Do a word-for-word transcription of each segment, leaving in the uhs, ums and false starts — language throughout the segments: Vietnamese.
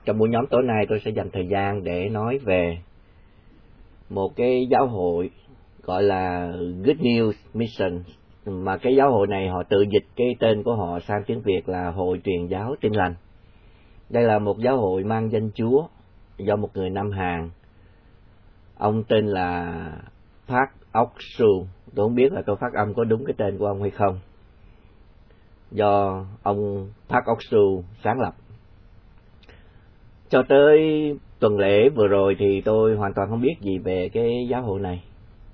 Trong buổi nhóm tối nay tôi sẽ dành thời gian để nói về một cái giáo hội gọi là Good News Mission, mà cái giáo hội này họ tự dịch cái tên của họ sang tiếng Việt là Hội Truyền Giáo Tin Lành. Đây là một giáo hội mang danh Chúa do một người Nam Hàn, ông tên là Park Ok-soo. Tôi không biết là tôi phát âm có đúng cái tên của ông hay không, do ông Park Ok-soo sáng lập. Cho tới tuần lễ vừa rồi thì tôi hoàn toàn không biết gì về cái giáo hội này.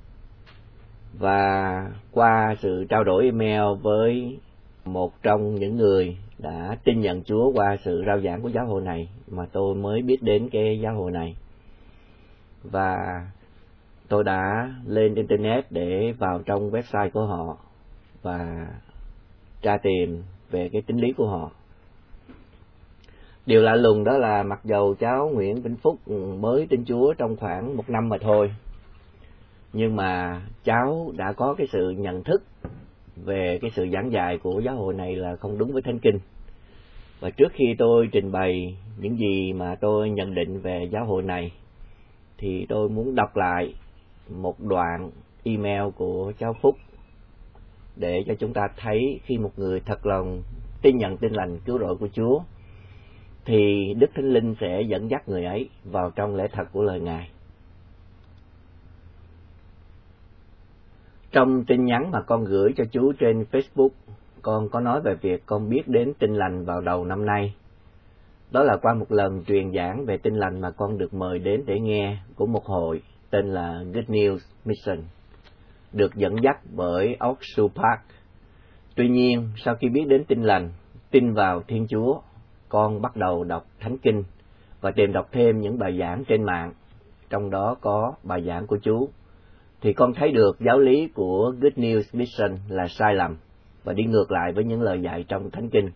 Và qua sự trao đổi email với một trong những người đã tin nhận Chúa qua sự rao giảng của giáo hội này mà tôi mới biết đến cái giáo hội này. Và tôi đã lên Internet để vào trong website của họ và tra tìm về cái tín lý của họ. Điều lạ lùng đó là mặc dầu cháu Nguyễn Vĩnh Phúc mới tin Chúa trong khoảng một năm mà thôi, nhưng mà cháu đã có cái sự nhận thức về cái sự giảng dạy của giáo hội này là không đúng với Thánh Kinh. Và trước khi tôi trình bày những gì mà tôi nhận định về giáo hội này, thì tôi muốn đọc lại một đoạn email của cháu Phúc để cho chúng ta thấy khi một người thật lòng tin nhận tin lành cứu rỗi của Chúa thì Đức Thánh Linh sẽ dẫn dắt người ấy vào trong lẽ thật của lời Ngài. Trong tin nhắn mà con gửi cho chú trên Facebook, con có nói về việc con biết đến tin lành vào đầu năm nay. Đó là qua một lần truyền giảng về tin lành mà con được mời đến để nghe của một hội tên là Good News Mission, được dẫn dắt bởi Ok-soo Park. Tuy nhiên, sau khi biết đến tin lành, tin vào Thiên Chúa, con bắt đầu đọc Thánh Kinh và tìm đọc thêm những bài giảng trên mạng, trong đó có bài giảng của chú, thì con thấy được giáo lý của Good News Mission là sai lầm và đi ngược lại với những lời dạy trong Thánh Kinh.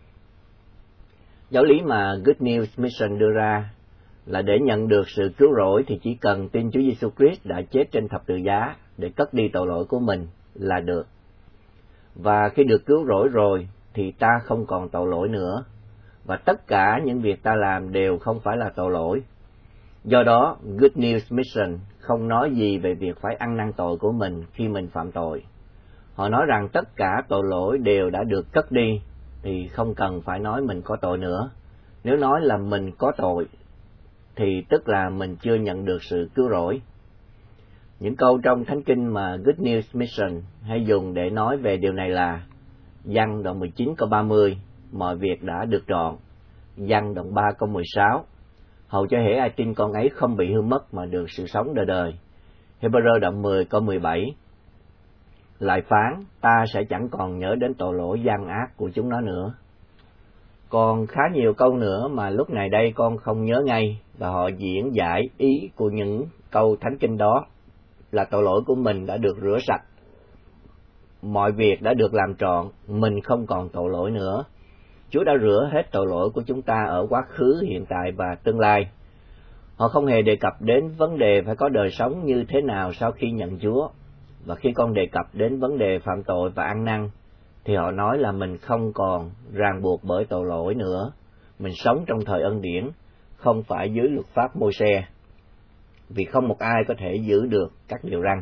Giáo lý mà Good News Mission đưa ra là để nhận được sự cứu rỗi thì chỉ cần tin Chúa Giêsu Christ đã chết trên thập tự giá để cất đi tội lỗi của mình là được. Và khi được cứu rỗi rồi thì ta không còn tội lỗi nữa, và tất cả những việc ta làm đều không phải là tội lỗi. Do đó, Good News Mission không nói gì về việc phải ăn năn tội của mình khi mình phạm tội. Họ nói rằng tất cả tội lỗi đều đã được cất đi, thì không cần phải nói mình có tội nữa. Nếu nói là mình có tội, thì tức là mình chưa nhận được sự cứu rỗi. Những câu trong Thánh Kinh mà Good News Mission hay dùng để nói về điều này là Giăng đoạn mười chín câu ba mươi, mọi việc đã được trọn. Giăng đoạn ba câu mười sáu, hầu cho hễ ai tin con ấy không bị hư mất mà được sự sống đời đời. Hebrew đoạn mười câu mười bảy, lại phán ta sẽ chẳng còn nhớ đến tội lỗi gian ác của chúng nó nữa. Còn khá nhiều câu nữa mà lúc này đây con không nhớ ngay, và họ diễn giải ý của những câu Thánh Kinh đó là tội lỗi của mình đã được rửa sạch, mọi việc đã được làm trọn, mình không còn tội lỗi nữa. Chúa đã rửa hết tội lỗi của chúng ta ở quá khứ, hiện tại và tương lai. Họ không hề đề cập đến vấn đề phải có đời sống như thế nào sau khi nhận Chúa. Và khi con đề cập đến vấn đề phạm tội và ăn năn, thì họ nói là mình không còn ràng buộc bởi tội lỗi nữa. Mình sống trong thời ân điển, không phải dưới luật pháp Môi-se, vì không một ai có thể giữ được các điều răn.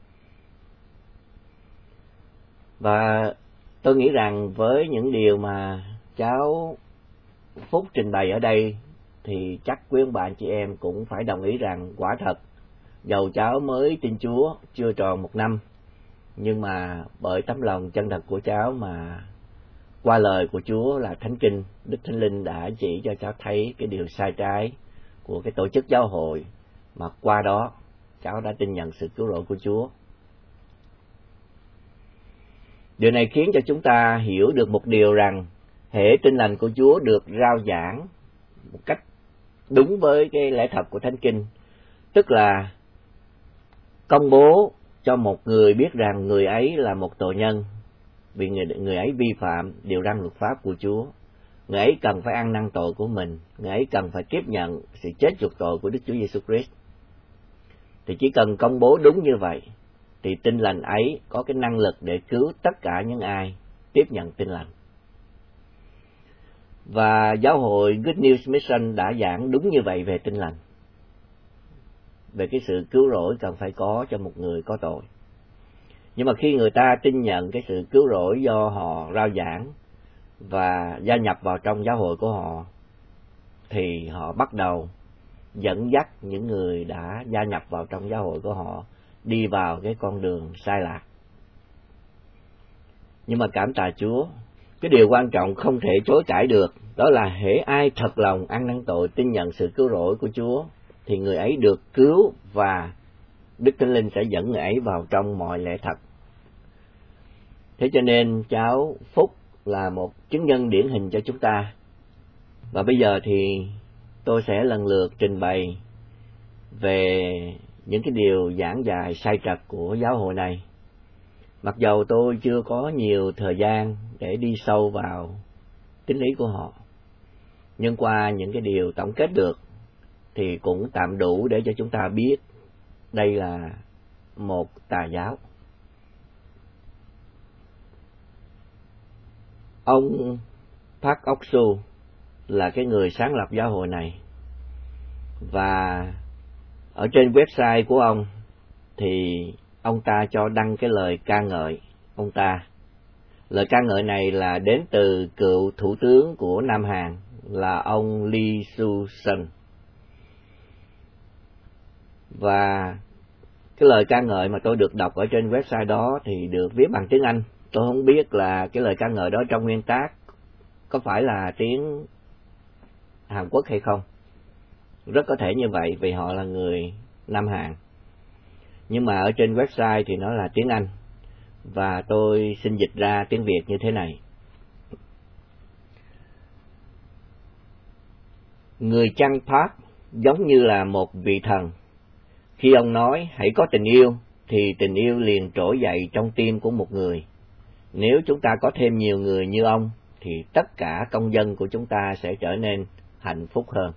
Và tôi nghĩ rằng với những điều mà cháu Phúc trình bày ở đây, thì chắc quý ông bà anh chị em cũng phải đồng ý rằng quả thật, dầu cháu mới tin Chúa chưa tròn một năm, nhưng mà bởi tấm lòng chân thật của cháu mà qua lời của Chúa là Thánh Kinh, Đức Thánh Linh đã chỉ cho cháu thấy cái điều sai trái của cái tổ chức giáo hội, mà qua đó cháu đã tin nhận sự cứu rỗi của Chúa. Điều này khiến cho chúng ta hiểu được một điều rằng hễ tin lành của Chúa được rao giảng một cách đúng với cái lẽ thật của Thánh Kinh, tức là công bố cho một người biết rằng người ấy là một tội nhân, vì người, người ấy vi phạm điều răn luật pháp của Chúa. Người ấy cần phải ăn năn tội của mình, người ấy cần phải tiếp nhận sự chết chuộc tội của Đức Chúa Giêsu Christ. Thì chỉ cần công bố đúng như vậy, thì tin lành ấy có cái năng lực để cứu tất cả những ai tiếp nhận tin lành. Và giáo hội Good News Mission đã giảng đúng như vậy về Tin Lành, về cái sự cứu rỗi cần phải có cho một người có tội. Nhưng mà khi người ta tin nhận cái sự cứu rỗi do họ rao giảng và gia nhập vào trong giáo hội của họ, thì họ bắt đầu dẫn dắt những người đã gia nhập vào trong giáo hội của họ đi vào cái con đường sai lạc. Nhưng mà cảm tạ Chúa, cái điều quan trọng không thể chối cãi được, đó là hễ ai thật lòng ăn năn tội, tin nhận sự cứu rỗi của Chúa, thì người ấy được cứu và Đức Thánh Linh sẽ dẫn người ấy vào trong mọi lẽ thật. Thế cho nên cháu Phúc là một chứng nhân điển hình cho chúng ta. Và bây giờ thì tôi sẽ lần lượt trình bày về những cái điều giảng dạy sai trật của giáo hội này. Mặc dầu tôi chưa có nhiều thời gian để đi sâu vào tín lý của họ, nhưng qua những cái điều tổng kết được thì cũng tạm đủ để cho chúng ta biết đây là một tà giáo. Ông Park Ok-soo là cái người sáng lập giáo hội này, và ở trên website của ông thì ông ta cho đăng cái lời ca ngợi ông ta. Lời ca ngợi này là đến từ cựu thủ tướng của Nam Hàn là ông Lee Soo-sun. Và cái lời ca ngợi mà tôi được đọc ở trên website đó thì được viết bằng tiếng Anh. Tôi không biết là cái lời ca ngợi đó trong nguyên tác có phải là tiếng Hàn Quốc hay không. Rất có thể như vậy vì họ là người Nam Hàn. Nhưng mà ở trên website thì nó là tiếng Anh, và tôi xin dịch ra tiếng Việt như thế này. Người chăn Park giống như là một vị thần. Khi ông nói hãy có tình yêu, thì tình yêu liền trỗi dậy trong tim của một người. Nếu chúng ta có thêm nhiều người như ông, thì tất cả công dân của chúng ta sẽ trở nên hạnh phúc hơn.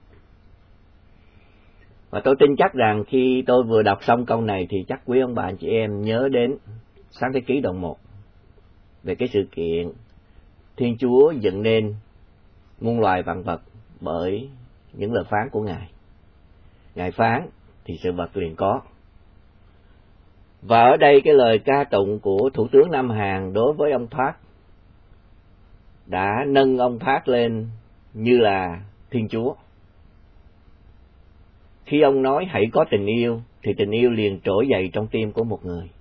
Và tôi tin chắc rằng khi tôi vừa đọc xong câu này thì chắc quý ông bà anh chị em nhớ đến Sáng Thế Ký đoạn một, về cái sự kiện Thiên Chúa dựng nên muôn loài vạn vật bởi những lời phán của Ngài. Ngài phán thì sự vật liền có. Và ở đây cái lời ca tụng của Thủ tướng Nam Hàn đối với ông Park đã nâng ông Park lên như là Thiên Chúa. Khi ông nói hãy có tình yêu, thì tình yêu liền trỗi dậy trong tim của một người.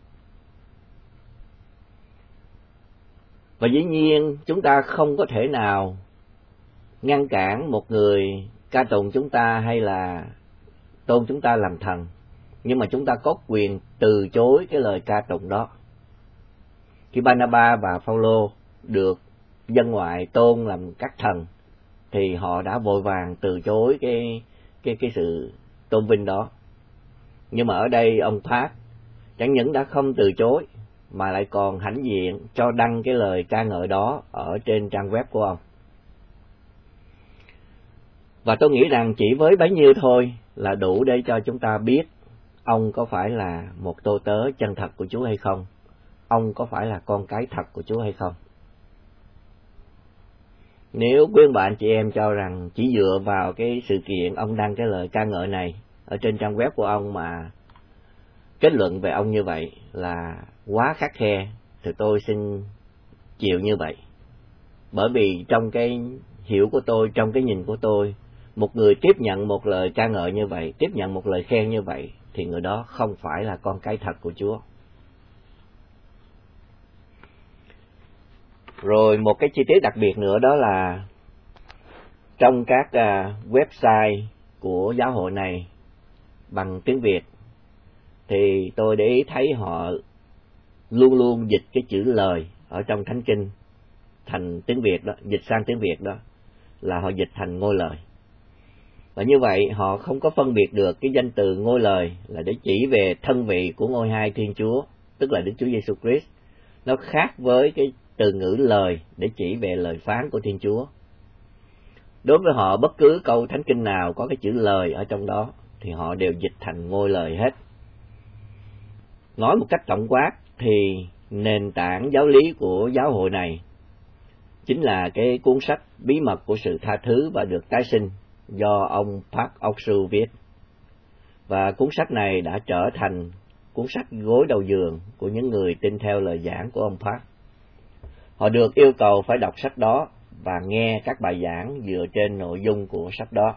Và dĩ nhiên chúng ta không có thể nào ngăn cản một người ca tụng chúng ta hay là tôn chúng ta làm thần, nhưng mà chúng ta có quyền từ chối cái lời ca tụng đó. Khi Barnaba và Phaolô được dân ngoại tôn làm các thần, thì họ đã vội vàng từ chối cái cái cái sự tôn vinh đó. Nhưng mà ở đây ông Park chẳng những đã không từ chối mà lại còn hãnh diện cho đăng cái lời ca ngợi đó ở trên trang web của ông. Và tôi nghĩ rằng chỉ với bấy nhiêu thôi là đủ để cho chúng ta biết ông có phải là một tô tớ chân thật của Chúa hay không, ông có phải là con cái thật của Chúa hay không. Nếu quý bạn chị em cho rằng chỉ dựa vào cái sự kiện ông đăng cái lời ca ngợi này ở trên trang web của ông mà kết luận về ông như vậy là quá khắt khe, thì tôi xin chịu như vậy. Bởi vì trong cái hiểu của tôi, trong cái nhìn của tôi, một người tiếp nhận một lời ca ngợi như vậy, tiếp nhận một lời khen như vậy, thì người đó không phải là con cái thật của Chúa. Rồi một cái chi tiết đặc biệt nữa đó là trong các uh, website của giáo hội này bằng tiếng Việt, thì tôi để ý thấy họ luôn luôn dịch cái chữ lời ở trong Thánh Kinh thành tiếng Việt đó, dịch sang tiếng Việt đó là họ dịch thành ngôi lời. Và như vậy họ không có phân biệt được cái danh từ ngôi lời là để chỉ về thân vị của ngôi hai Thiên Chúa, tức là Đức Chúa Giêsu Christ. Nó khác với cái từ ngữ lời để chỉ về lời phán của Thiên Chúa. Đối với họ, bất cứ câu Thánh Kinh nào có cái chữ lời ở trong đó thì họ đều dịch thành ngôi lời hết. Nói một cách tổng quát thì nền tảng giáo lý của giáo hội này chính là cái cuốn sách Bí mật của sự tha thứ và được tái sinh do ông Park Ok-soo viết. Và cuốn sách này đã trở thành cuốn sách gối đầu giường của những người tin theo lời giảng của ông Park. Họ được yêu cầu phải đọc sách đó và nghe các bài giảng dựa trên nội dung của sách đó.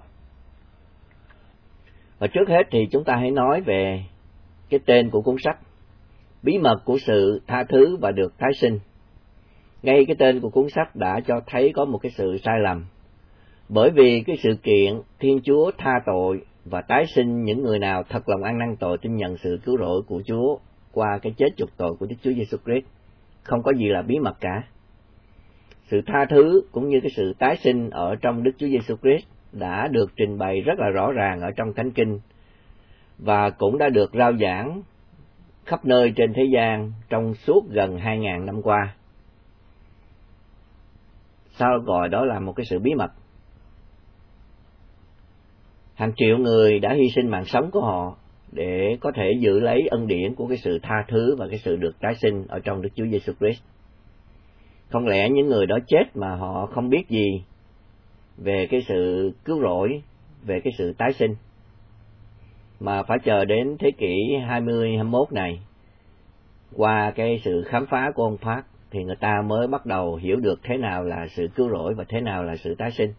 Và trước hết thì chúng ta hãy nói về cái tên của cuốn sách, Bí mật của sự tha thứ và được tái sinh. Ngay cái tên của cuốn sách đã cho thấy có một cái sự sai lầm. Bởi vì cái sự kiện Thiên Chúa tha tội và tái sinh những người nào thật lòng ăn năn tội tin nhận sự cứu rỗi của Chúa qua cái chết chuộc tội của Đức Chúa Giêsu Christ không có gì là bí mật cả. Sự tha thứ cũng như cái sự tái sinh ở trong Đức Chúa Giêsu Christ đã được trình bày rất là rõ ràng ở trong Thánh Kinh và cũng đã được rao giảng khắp nơi trên thế gian trong suốt gần hai ngàn năm qua. Sao gọi đó là một cái sự bí mật? Hàng triệu người đã hy sinh mạng sống của họ để có thể giữ lấy ân điển của cái sự tha thứ và cái sự được tái sinh ở trong Đức Chúa Giêsu Christ. Không lẽ những người đó chết mà họ không biết gì về cái sự cứu rỗi, về cái sự tái sinh, mà phải chờ đến thế kỷ hai mươi, hai mươi mốt này, qua cái sự khám phá của ông Park, thì người ta mới bắt đầu hiểu được thế nào là sự cứu rỗi và thế nào là sự tái sinh.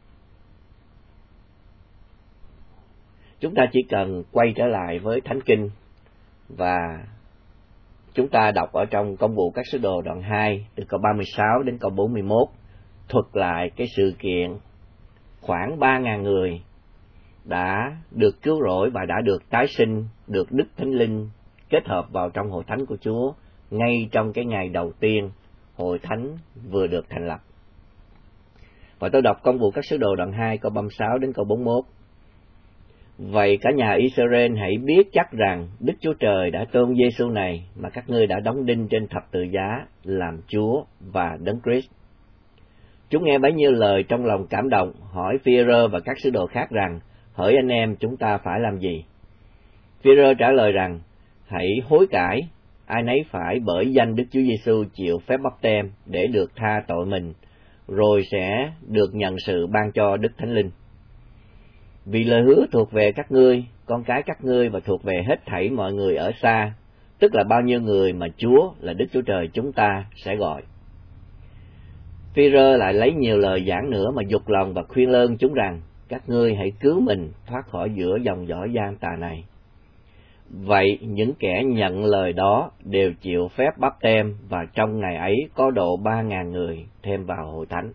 Chúng ta chỉ cần quay trở lại với Thánh Kinh và chúng ta đọc ở trong Công vụ các sứ đồ đoạn hai từ câu ba mươi sáu đến câu bốn mươi mốt, thuật lại cái sự kiện khoảng ba ngàn người đã được cứu rỗi và đã được tái sinh, được Đức Thánh Linh kết hợp vào trong hội thánh của Chúa ngay trong cái ngày đầu tiên hội thánh vừa được thành lập. Và tôi đọc Công vụ các sứ đồ đoạn hai câu ba mươi sáu đến câu bốn mươi mốt. Vậy cả nhà Israel hãy biết chắc rằng Đức Chúa Trời đã tôn Giêsu này mà các ngươi đã đóng đinh trên thập tự giá làm Chúa và Đấng Christ. Chúng nghe bấy nhiêu lời trong lòng cảm động, hỏi Phi-e-rơ và các sứ đồ khác rằng, hỡi anh em, chúng ta phải làm gì? Phi-e-rơ trả lời rằng, hãy hối cải, ai nấy phải bởi danh Đức Chúa Giêsu chịu phép báp têm để được tha tội mình, rồi sẽ được nhận sự ban cho Đức Thánh Linh. Vì lời hứa thuộc về các ngươi, con cái các ngươi và thuộc về hết thảy mọi người ở xa, tức là bao nhiêu người mà Chúa là Đức Chúa Trời chúng ta sẽ gọi. Phi-e-rơ lại lấy nhiều lời giảng nữa mà dục lòng và khuyên lơn chúng rằng, các ngươi hãy cứu mình thoát khỏi giữa dòng dõi gian tà này. Vậy những kẻ nhận lời đó đều chịu phép báp têm và trong ngày ấy có độ ba ngàn người thêm vào hội thánh.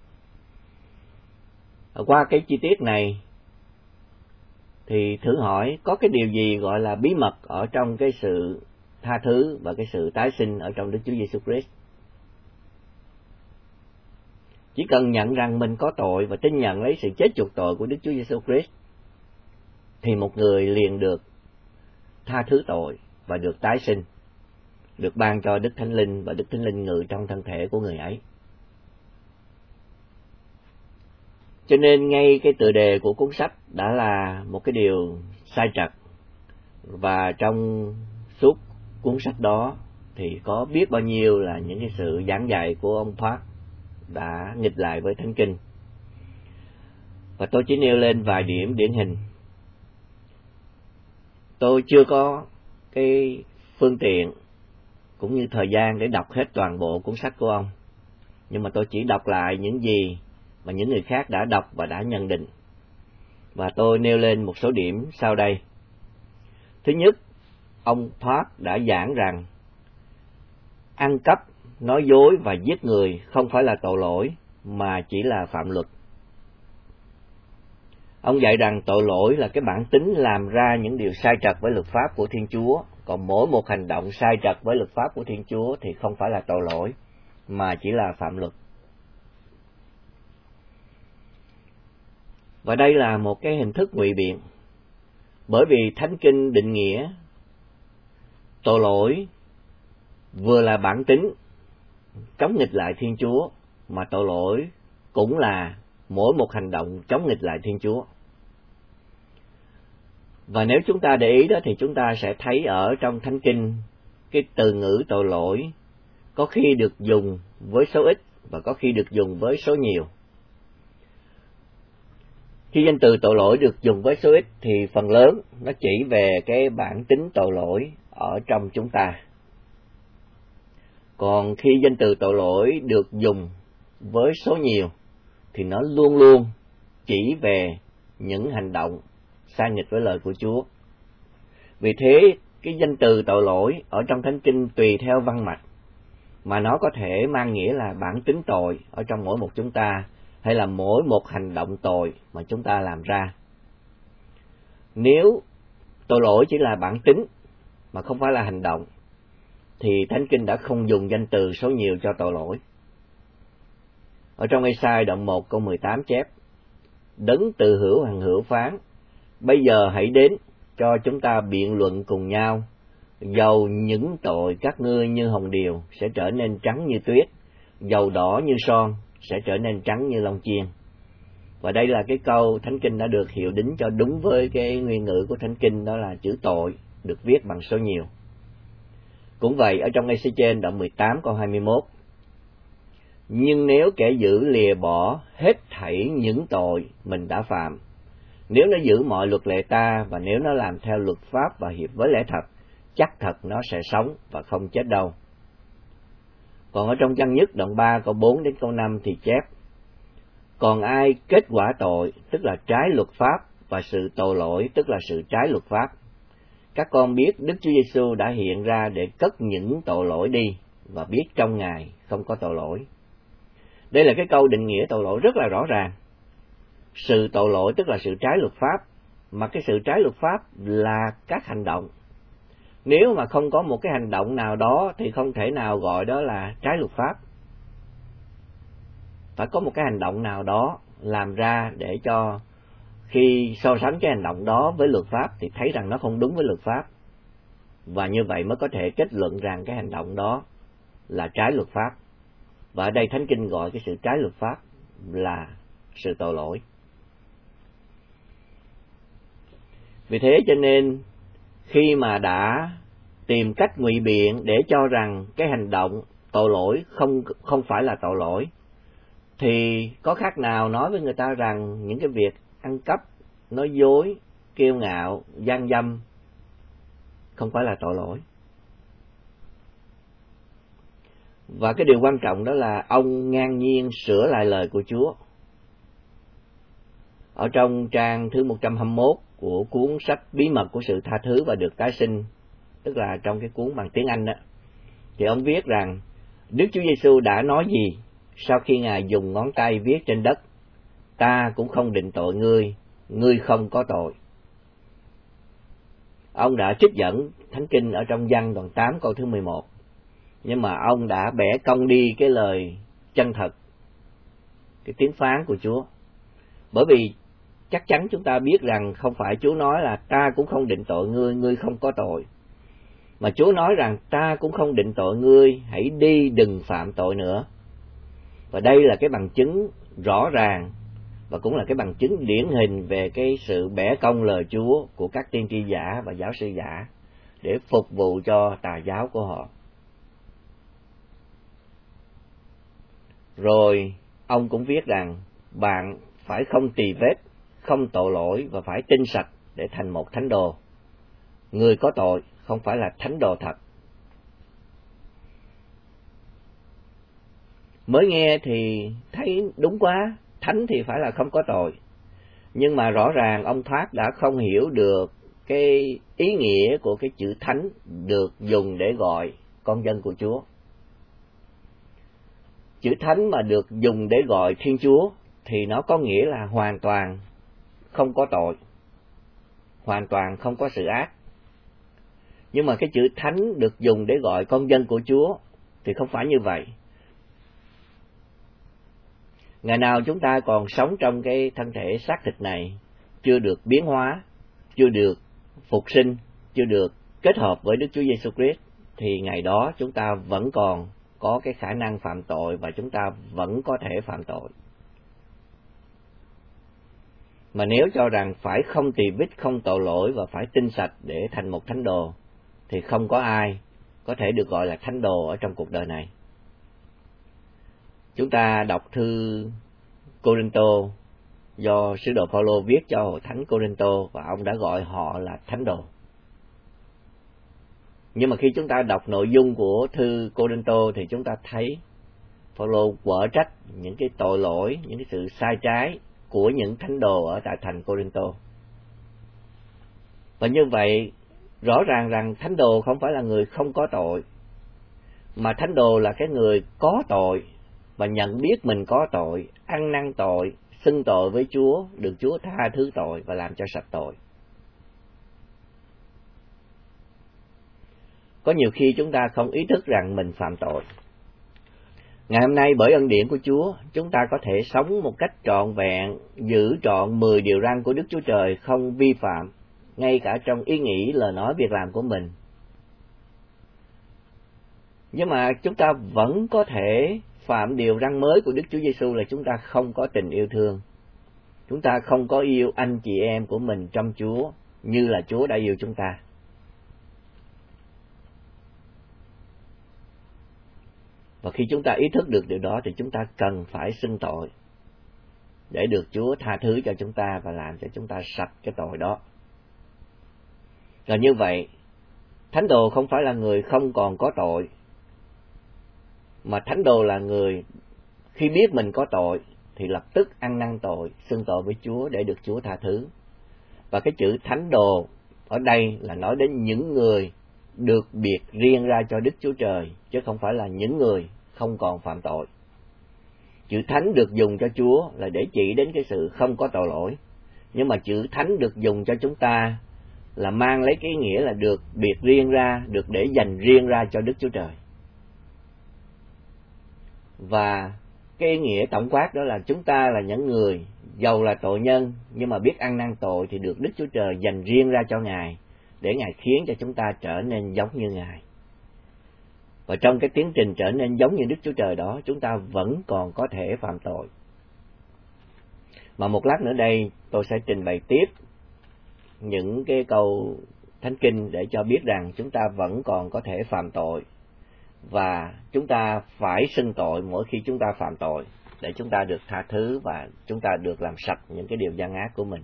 Qua cái chi tiết này thì thử hỏi có cái điều gì gọi là bí mật ở trong cái sự tha thứ và cái sự tái sinh ở trong Đức Chúa Giêsu Christ? Chỉ cần nhận rằng mình có tội và tin nhận lấy sự chết chuộc tội của Đức Chúa Giêsu Christ thì một người liền được tha thứ tội và được tái sinh, được ban cho Đức Thánh Linh và Đức Thánh Linh ngự trong thân thể của người ấy. Cho nên ngay cái tựa đề của cuốn sách đã là một cái điều sai trật, và trong suốt cuốn sách đó thì có biết bao nhiêu là những cái sự giảng dạy của ông Park đã nghịch lại với Thánh Kinh. Và tôi chỉ nêu lên vài điểm điển hình. Tôi chưa có cái phương tiện cũng như thời gian để đọc hết toàn bộ cuốn sách của ông, nhưng mà tôi chỉ đọc lại những gì mà những người khác đã đọc và đã nhận định. Và tôi nêu lên một số điểm sau đây. Thứ nhất, ông Park đã giảng rằng ăn cắp, nói dối và giết người không phải là tội lỗi mà chỉ là phạm luật. Ông dạy rằng tội lỗi là cái bản tính làm ra những điều sai trật với luật pháp của Thiên Chúa, còn mỗi một hành động sai trật với luật pháp của Thiên Chúa thì không phải là tội lỗi mà chỉ là phạm luật. Và đây là một cái hình thức ngụy biện, bởi vì Thánh Kinh định nghĩa tội lỗi vừa là bản tính chống nghịch lại Thiên Chúa, mà tội lỗi cũng là mỗi một hành động chống nghịch lại Thiên Chúa. Và nếu chúng ta để ý đó thì chúng ta sẽ thấy ở trong Thánh Kinh cái từ ngữ tội lỗi có khi được dùng với số ít và có khi được dùng với số nhiều. Khi danh từ tội lỗi được dùng với số ít thì phần lớn nó chỉ về cái bản tính tội lỗi ở trong chúng ta. Còn khi danh từ tội lỗi được dùng với số nhiều thì nó luôn luôn chỉ về những hành động sai nghịch với lời của Chúa. Vì thế, cái danh từ tội lỗi ở trong Thánh Kinh tùy theo văn mạch mà nó có thể mang nghĩa là bản tính tội ở trong mỗi một chúng ta, hay là mỗi một hành động tội mà chúng ta làm ra. Nếu tội lỗi chỉ là bản tính mà không phải là hành động, thì Thánh Kinh đã không dùng danh từ số nhiều cho tội lỗi. Ở trong Ê-sai đoạn một câu mười tám chép: Đấng tự hữu hằng hữu phán, bây giờ hãy đến cho chúng ta biện luận cùng nhau, dầu những tội các ngươi như hồng điều sẽ trở nên trắng như tuyết, dầu đỏ như son sẽ trở nên trắng như lông chiên. Và đây là cái câu Thánh Kinh đã được hiệu đính cho đúng với cái nguyên ngữ của Thánh Kinh, đó là chữ tội được viết bằng số nhiều. Cũng vậy, ở trong Ê-xê-trên đoạn mười tám câu hai mươi mốt: Nhưng nếu kẻ giữ lìa bỏ hết thảy những tội mình đã phạm, nếu nó giữ mọi luật lệ ta, và nếu nó làm theo luật pháp và hiệp với lẽ thật, chắc thật nó sẽ sống và không chết đâu. Còn ở trong Văn Nhất đoạn ba câu bốn đến câu năm thì chép: Còn ai kết quả tội, tức là trái luật pháp, và sự tội lỗi, tức là sự trái luật pháp. Các con biết Đức Chúa Giêsu đã hiện ra để cất những tội lỗi đi, và biết trong Ngài không có tội lỗi. Đây là cái câu định nghĩa tội lỗi rất là rõ ràng. Sự tội lỗi tức là sự trái luật pháp, mà cái sự trái luật pháp là các hành động. Nếu mà không có một cái hành động nào đó thì không thể nào gọi đó là trái luật pháp. Phải có một cái hành động nào đó làm ra để cho khi so sánh cái hành động đó với luật pháp thì thấy rằng nó không đúng với luật pháp. Và như vậy mới có thể kết luận rằng cái hành động đó là trái luật pháp. Và ở đây Thánh Kinh gọi cái sự trái luật pháp là sự tội lỗi. Vì thế cho nên khi mà đã tìm cách ngụy biện để cho rằng cái hành động tội lỗi không không phải là tội lỗi, thì có khác nào nói với người ta rằng những cái việc ăn cắp, nói dối, kiêu ngạo, gian dâm không phải là tội lỗi. Và cái điều quan trọng đó là ông ngang nhiên sửa lại lời của Chúa. Ở trong trang thứ một trăm hai mươi mốt của cuốn sách Bí mật của sự tha thứ và được tái sinh, tức là trong cái cuốn bằng tiếng Anh đó, thì ông viết rằng Đức Chúa Giêsu đã nói gì sau khi Ngài dùng ngón tay viết trên đất: Ta cũng không định tội ngươi, ngươi không có tội. Ông đã trích dẫn Thánh Kinh ở trong Giăng đoạn tám câu thứ mười một, nhưng mà ông đã bẻ cong đi cái lời chân thật, cái tiếng phán của Chúa. Bởi vì chắc chắn chúng ta biết rằng không phải Chúa nói là ta cũng không định tội ngươi, ngươi không có tội, mà Chúa nói rằng ta cũng không định tội ngươi, hãy đi đừng phạm tội nữa. Và đây là cái bằng chứng rõ ràng và cũng là cái bằng chứng điển hình về cái sự bẻ cong lời Chúa của các tiên tri giả và giáo sư giả để phục vụ cho tà giáo của họ. Rồi ông cũng viết rằng bạn phải không tì vết, không tội lỗi và phải tinh sạch để thành một thánh đồ. Người có tội không phải là thánh đồ thật. Mới nghe thì thấy đúng quá, thánh thì phải là không có tội. Nhưng mà rõ ràng ông Thoát đã không hiểu được cái ý nghĩa của cái chữ thánh được dùng để gọi con dân của Chúa. Chữ thánh mà được dùng để gọi Thiên Chúa thì nó có nghĩa là hoàn toàn không có tội, hoàn toàn không có sự ác. Nhưng mà cái chữ thánh được dùng để gọi con dân của Chúa thì không phải như vậy. Ngày nào chúng ta còn sống trong cái thân thể xác thịt này, chưa được biến hóa, chưa được phục sinh, chưa được kết hợp với Đức Chúa Giêsu Christ, thì ngày đó chúng ta vẫn còn có cái khả năng phạm tội và chúng ta vẫn có thể phạm tội. Mà nếu cho rằng phải không tỳ vết, không tội lỗi và phải tinh sạch để thành một thánh đồ, thì không có ai có thể được gọi là thánh đồ ở trong cuộc đời này. Chúng ta đọc thư Cô-rinh-tô do sứ đồ Phaolô viết cho hội thánh Cô-rinh-tô, và ông đã gọi họ là thánh đồ. Nhưng mà khi chúng ta đọc nội dung của thư Cô-rinh-tô thì chúng ta thấy Phaolô quở trách những cái tội lỗi, những cái sự sai trái của những thánh đồ ở tại thành Cô-rinh-tô. Và như vậy, rõ ràng rằng thánh đồ không phải là người không có tội, mà thánh đồ là cái người có tội và nhận biết mình có tội, ăn năn tội, xưng tội với Chúa, được Chúa tha thứ tội và làm cho sạch tội. Có nhiều khi chúng ta không ý thức rằng mình phạm tội. Ngày hôm nay bởi ân điển của Chúa, chúng ta có thể sống một cách trọn vẹn, giữ trọn mười điều răn của Đức Chúa Trời không vi phạm, ngay cả trong ý nghĩ, lời nói, việc làm của mình. Nhưng mà chúng ta vẫn có thể phạm điều răn mới của Đức Chúa Giêsu là chúng ta không có tình yêu thương. Chúng ta không có yêu anh chị em của mình trong Chúa như là Chúa đã yêu chúng ta. Và khi chúng ta ý thức được điều đó thì chúng ta cần phải xưng tội để được Chúa tha thứ cho chúng ta và làm cho chúng ta sạch cái tội đó. Và như vậy, thánh đồ không phải là người không còn có tội, mà thánh đồ là người khi biết mình có tội thì lập tức ăn năn tội, xưng tội với Chúa để được Chúa tha thứ. Và cái chữ thánh đồ ở đây là nói đến những người được biệt riêng ra cho Đức Chúa Trời, chứ không phải là những người không còn phạm tội. Chữ thánh được dùng cho Chúa là để chỉ đến cái sự không có tội lỗi, nhưng mà chữ thánh được dùng cho chúng ta là mang lấy cái ý nghĩa là được biệt riêng ra, được để dành riêng ra cho Đức Chúa Trời. Và cái ý nghĩa tổng quát đó là chúng ta là những người dầu là tội nhân nhưng mà biết ăn năn tội thì được Đức Chúa Trời dành riêng ra cho Ngài, để Ngài khiến cho chúng ta trở nên giống như Ngài. Và trong cái tiến trình trở nên giống như Đức Chúa Trời đó, chúng ta vẫn còn có thể phạm tội. Mà một lát nữa đây tôi sẽ trình bày tiếp những cái câu Thánh Kinh để cho biết rằng chúng ta vẫn còn có thể phạm tội, và chúng ta phải xưng tội mỗi khi chúng ta phạm tội để chúng ta được tha thứ và chúng ta được làm sạch những cái điều gian ác của mình.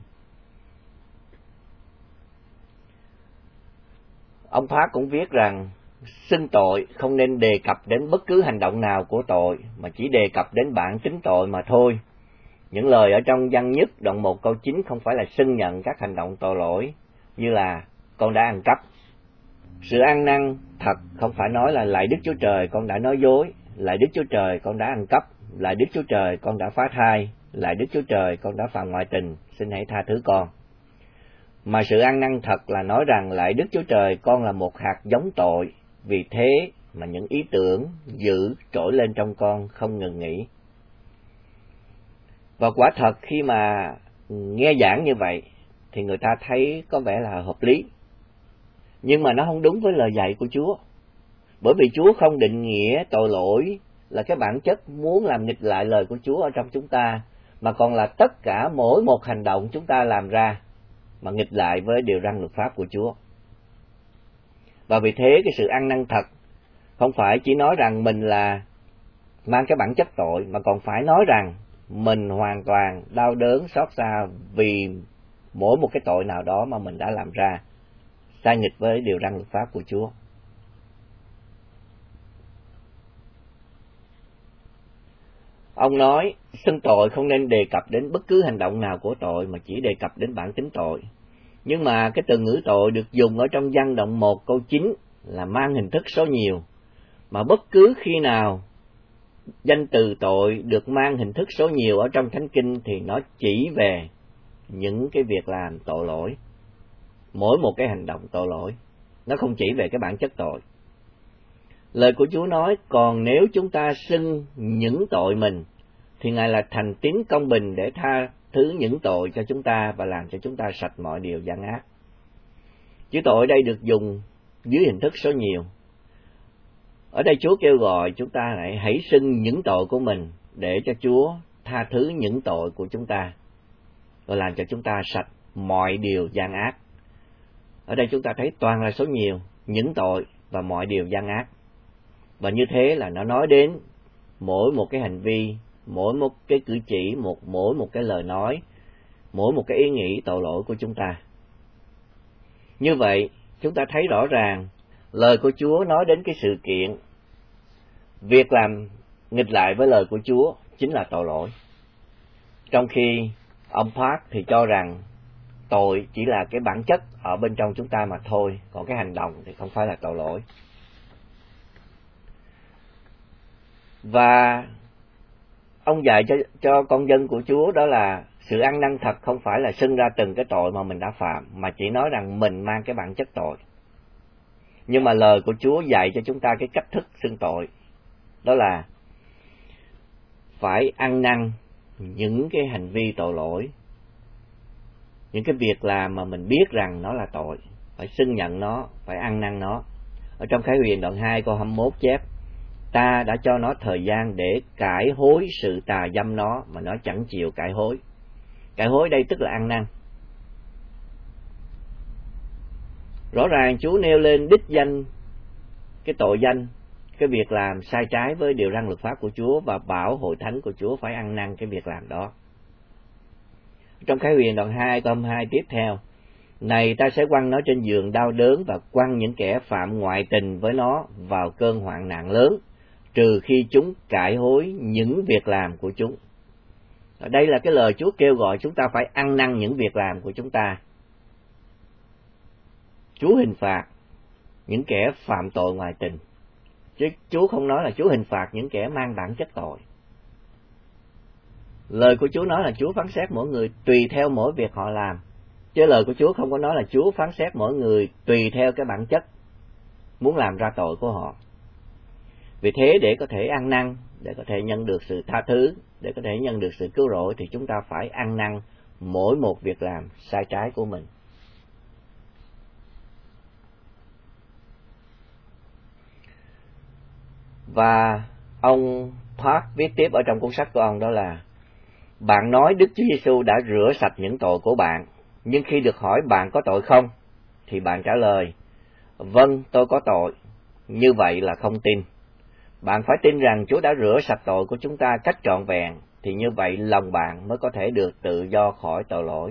Ông Thoát cũng viết rằng xưng tội không nên đề cập đến bất cứ hành động nào của tội, mà chỉ đề cập đến bản tính tội mà thôi. Những lời ở trong Văn Nhất đoạn một câu chín không phải là xưng nhận các hành động tội lỗi như là con đã ăn cắp. Sự ăn năn thật không phải nói là lạy Đức Chúa Trời con đã nói dối, lạy Đức Chúa Trời con đã ăn cắp, lạy Đức Chúa Trời con đã phá thai, lạy Đức Chúa Trời con đã phạm ngoại tình, xin hãy tha thứ con. Mà sự ăn năn thật là nói rằng lạy Đức Chúa Trời con là một hạt giống tội, vì thế mà những ý tưởng dữ trỗi lên trong con không ngừng nghỉ. Và quả thật khi mà nghe giảng như vậy thì người ta thấy có vẻ là hợp lý, nhưng mà nó không đúng với lời dạy của Chúa. Bởi vì Chúa không định nghĩa tội lỗi là cái bản chất muốn làm nghịch lại lời của Chúa ở trong chúng ta, mà còn là tất cả mỗi một hành động chúng ta làm ra mà nghịch lại với điều răn luật pháp của Chúa. Và vì thế cái sự ăn năn thật không phải chỉ nói rằng mình là mang cái bản chất tội, mà còn phải nói rằng mình hoàn toàn đau đớn xót xa vì mỗi một cái tội nào đó mà mình đã làm ra sai nghịch với điều răn luật pháp của Chúa. Ông nói xưng tội không nên đề cập đến bất cứ hành động nào của tội, mà chỉ đề cập đến bản tính tội. Nhưng mà cái từ ngữ tội được dùng ở trong Văn đoạn một câu chín là mang hình thức số nhiều, mà bất cứ khi nào danh từ tội được mang hình thức số nhiều ở trong Thánh Kinh thì nó chỉ về những cái việc làm tội lỗi, mỗi một cái hành động tội lỗi, nó không chỉ về cái bản chất tội. Lời của Chúa nói, còn nếu chúng ta xưng những tội mình thì Ngài là thành tín công bình để tha thứ những tội cho chúng ta và làm cho chúng ta sạch mọi điều gian ác. Chữ tội đây được dùng dưới hình thức số nhiều. Ở đây Chúa kêu gọi chúng ta lại hãy xưng những tội của mình để cho Chúa tha thứ những tội của chúng ta và làm cho chúng ta sạch mọi điều gian ác. Ở đây chúng ta thấy toàn là số nhiều, những tội và mọi điều gian ác. Và như thế là nó nói đến mỗi một cái hành vi, mỗi một cái cử chỉ, một mỗi một cái lời nói, mỗi một cái ý nghĩ tội lỗi của chúng ta. Như vậy, chúng ta thấy rõ ràng lời của Chúa nói đến cái sự kiện việc làm nghịch lại với lời của Chúa chính là tội lỗi. Trong khi ông Park thì cho rằng tội chỉ là cái bản chất ở bên trong chúng ta mà thôi, còn cái hành động thì không phải là tội lỗi. Và ông dạy cho, cho con dân của Chúa đó là sự ăn năn thật không phải là xưng ra từng cái tội mà mình đã phạm, mà chỉ nói rằng mình mang cái bản chất tội. Nhưng mà lời của Chúa dạy cho chúng ta cái cách thức xưng tội, đó là phải ăn năn những cái hành vi tội lỗi, những cái việc làm mà mình biết rằng nó là tội, phải xưng nhận nó, phải ăn năn nó. Ở trong Khải Huyền đoạn hai câu hai mươi mốt chép, ta đã cho nó thời gian để cải hối sự tà dâm nó, mà nó chẳng chịu cải hối. Cải hối đây tức là ăn năn. Rõ ràng Chúa nêu lên đích danh cái tội danh, cái việc làm sai trái với điều răn luật pháp của Chúa, và bảo hội thánh của Chúa phải ăn năn cái việc làm đó. Trong Khải Huyền đoạn hai câu hai mươi hai tiếp theo, này ta sẽ quăng nó trên giường đau đớn và quăng những kẻ phạm ngoại tình với nó vào cơn hoạn nạn lớn, trừ khi chúng cải hối những việc làm của chúng. Ở đây là cái lời Chúa kêu gọi chúng ta phải ăn năn những việc làm của chúng ta. Chúa hình phạt những kẻ phạm tội ngoại tình, chứ Chúa không nói là Chúa hình phạt những kẻ mang bản chất tội. Lời của Chúa nói là Chúa phán xét mỗi người tùy theo mỗi việc họ làm, chứ lời của Chúa không có nói là Chúa phán xét mỗi người tùy theo cái bản chất muốn làm ra tội của họ. Vì thế để có thể ăn năn, để có thể nhận được sự tha thứ, để có thể nhận được sự cứu rỗi, thì chúng ta phải ăn năn mỗi một việc làm sai trái của mình. Và ông Park viết tiếp ở trong cuốn sách của ông, đó là: bạn nói Đức Chúa Giêsu đã rửa sạch những tội của bạn, nhưng khi được hỏi bạn có tội không, thì bạn trả lời: vâng, tôi có tội. Như vậy là không tin. Bạn phải tin rằng Chúa đã rửa sạch tội của chúng ta cách trọn vẹn, thì như vậy lòng bạn mới có thể được tự do khỏi tội lỗi.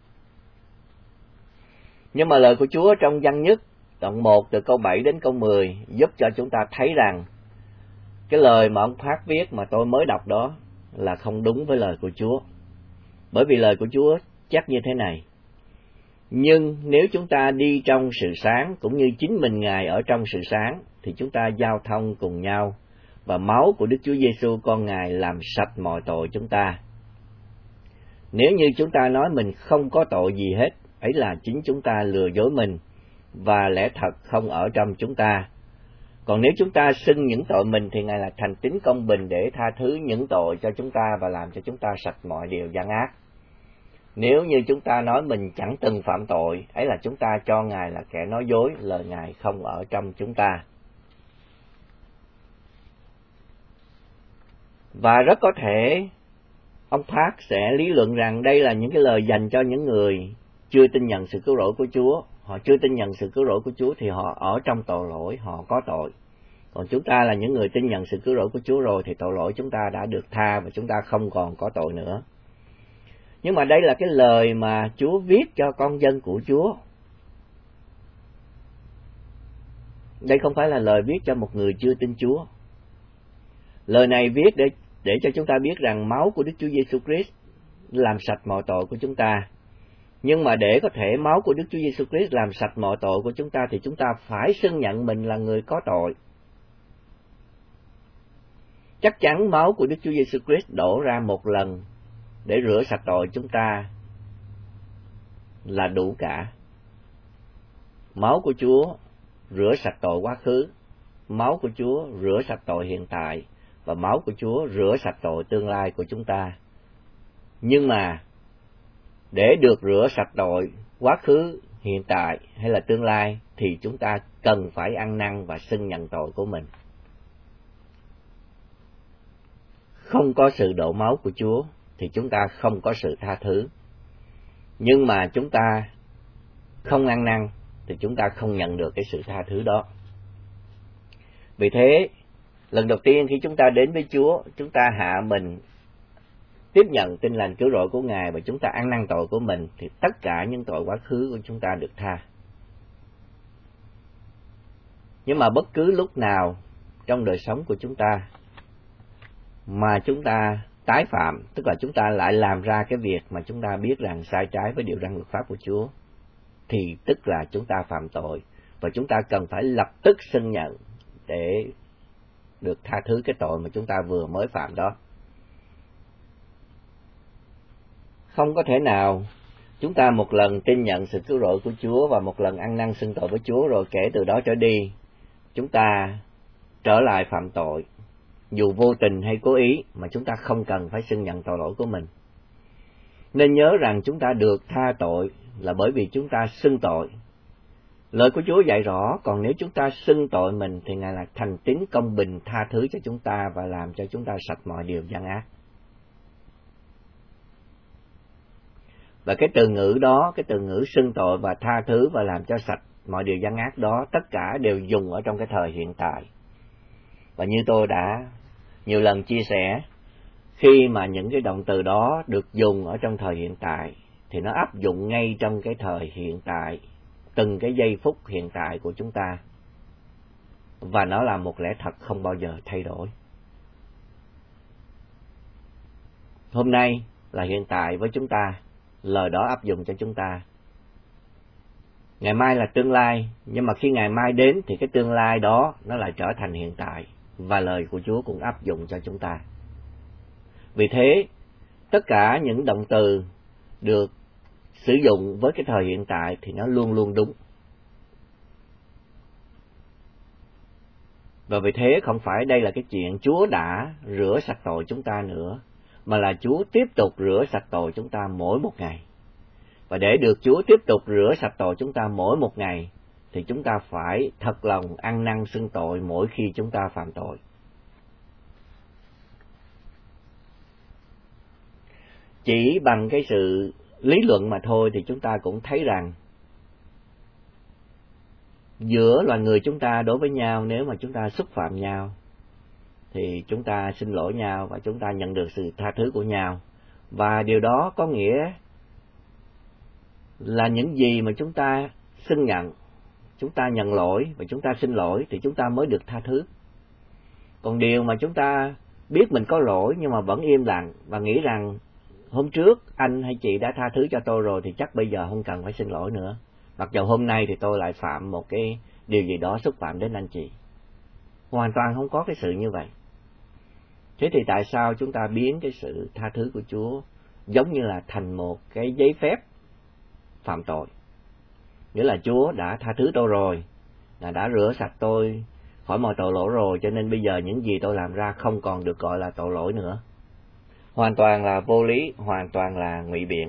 Nhưng mà lời của Chúa trong Giăng nhất đoạn một từ câu bảy đến câu mười giúp cho chúng ta thấy rằng cái lời mà ông Park viết mà tôi mới đọc đó là không đúng với lời của Chúa. Bởi vì lời của Chúa chắc như thế này: nhưng nếu chúng ta đi trong sự sáng cũng như chính mình Ngài ở trong sự sáng, thì chúng ta giao thông cùng nhau, và máu của Đức Chúa Giêsu con Ngài làm sạch mọi tội chúng ta. Nếu như chúng ta nói mình không có tội gì hết, ấy là chính chúng ta lừa dối mình, và lẽ thật không ở trong chúng ta. Còn nếu chúng ta xưng những tội mình, thì Ngài là thành tín công bình để tha thứ những tội cho chúng ta và làm cho chúng ta sạch mọi điều gian ác. Nếu như chúng ta nói mình chẳng từng phạm tội, ấy là chúng ta cho Ngài là kẻ nói dối, lời Ngài không ở trong chúng ta. Và rất có thể ông Park sẽ lý luận rằng đây là những cái lời dành cho những người chưa tin nhận sự cứu rỗi của Chúa. Họ chưa tin nhận sự cứu rỗi của Chúa thì họ ở trong tội lỗi, họ có tội. Còn chúng ta là những người tin nhận sự cứu rỗi của Chúa rồi thì tội lỗi chúng ta đã được tha và chúng ta không còn có tội nữa. Nhưng mà đây là cái lời mà Chúa viết cho con dân của Chúa. Đây không phải là lời viết cho một người chưa tin Chúa. Lời này viết để để cho chúng ta biết rằng máu của Đức Chúa Giêsu Christ làm sạch mọi tội của chúng ta. Nhưng mà để có thể máu của Đức Chúa Giêsu Christ làm sạch mọi tội của chúng ta thì chúng ta phải xưng nhận mình là người có tội. Chắc chắn máu của Đức Chúa Giêsu Christ đổ ra một lần để rửa sạch tội chúng ta là đủ cả. Máu của Chúa rửa sạch tội quá khứ, máu của Chúa rửa sạch tội hiện tại, và máu của Chúa rửa sạch tội tương lai của chúng ta. Nhưng mà để được rửa sạch tội quá khứ, hiện tại hay là tương lai thì chúng ta cần phải ăn năn và xưng nhận tội của mình. Không có sự đổ máu của Chúa thì chúng ta không có sự tha thứ. Nhưng mà chúng ta không ăn năn thì chúng ta không nhận được cái sự tha thứ đó. Vì thế, Lần đầu tiên khi chúng ta đến với Chúa, chúng ta hạ mình tiếp nhận tin lành cứu rỗi của Ngài và chúng ta ăn năn tội của mình, thì tất cả những tội quá khứ của chúng ta được tha. Nhưng mà bất cứ lúc nào trong đời sống của chúng ta mà chúng ta tái phạm, tức là chúng ta lại làm ra cái việc mà chúng ta biết rằng sai trái với điều răn luật pháp của Chúa, thì tức là chúng ta phạm tội, và chúng ta cần phải lập tức xưng nhận để được tha thứ cái tội mà chúng ta vừa mới phạm đó. Không có thể nào chúng ta một lần tin nhận sự cứu rỗi của Chúa và một lần ăn năn xưng tội với Chúa rồi kể từ đó trở đi chúng ta trở lại phạm tội, dù vô tình hay cố ý, mà chúng ta không cần phải xưng nhận tội lỗi của mình. Nên nhớ rằng chúng ta được tha tội là bởi vì chúng ta xưng tội. Lời của Chúa dạy rõ, còn nếu chúng ta xưng tội mình thì Ngài là thành tín công bình tha thứ cho chúng ta và làm cho chúng ta sạch mọi điều gian ác. Và cái từ ngữ đó, cái từ ngữ xưng tội và tha thứ và làm cho sạch mọi điều gian ác đó, tất cả đều dùng ở trong cái thời hiện tại. Và như tôi đã nhiều lần chia sẻ, khi mà những cái động từ đó được dùng ở trong thời hiện tại, thì nó áp dụng ngay trong cái thời hiện tại, từng cái giây phút hiện tại của chúng ta. Và nó là một lẽ thật không bao giờ thay đổi. Hôm nay là hiện tại với chúng ta, lời đó áp dụng cho chúng ta. Ngày mai là tương lai, nhưng mà khi ngày mai đến thì cái tương lai đó nó lại trở thành hiện tại, và lời của Chúa cũng áp dụng cho chúng ta. Vì thế, tất cả những động từ được sử dụng với cái thời hiện tại thì nó luôn luôn đúng. Và vì thế không phải đây là cái chuyện Chúa đã rửa sạch tội chúng ta nữa, mà là Chúa tiếp tục rửa sạch tội chúng ta mỗi một ngày. Và để được Chúa tiếp tục rửa sạch tội chúng ta mỗi một ngày, thì chúng ta phải thật lòng ăn năn xưng tội mỗi khi chúng ta phạm tội. Chỉ bằng cái sự lý luận mà thôi thì chúng ta cũng thấy rằng giữa loài người chúng ta đối với nhau, nếu mà chúng ta xúc phạm nhau thì chúng ta xin lỗi nhau và chúng ta nhận được sự tha thứ của nhau. Và điều đó có nghĩa là những gì mà chúng ta xưng nhận, chúng ta nhận lỗi và chúng ta xin lỗi thì chúng ta mới được tha thứ. Còn điều mà chúng ta biết mình có lỗi nhưng mà vẫn im lặng và nghĩ rằng hôm trước anh hay chị đã tha thứ cho tôi rồi thì chắc bây giờ không cần phải xin lỗi nữa, mặc dù hôm nay thì tôi lại phạm một cái điều gì đó xúc phạm đến anh chị. Hoàn toàn không có cái sự như vậy. Thế thì tại sao chúng ta biến cái sự tha thứ của Chúa giống như là thành một cái giấy phép phạm tội? Nghĩa là Chúa đã tha thứ tôi rồi, là đã rửa sạch tôi khỏi mọi tội lỗi rồi, cho nên bây giờ những gì tôi làm ra không còn được gọi là tội lỗi nữa. Hoàn toàn là vô lý, hoàn toàn là ngụy biện.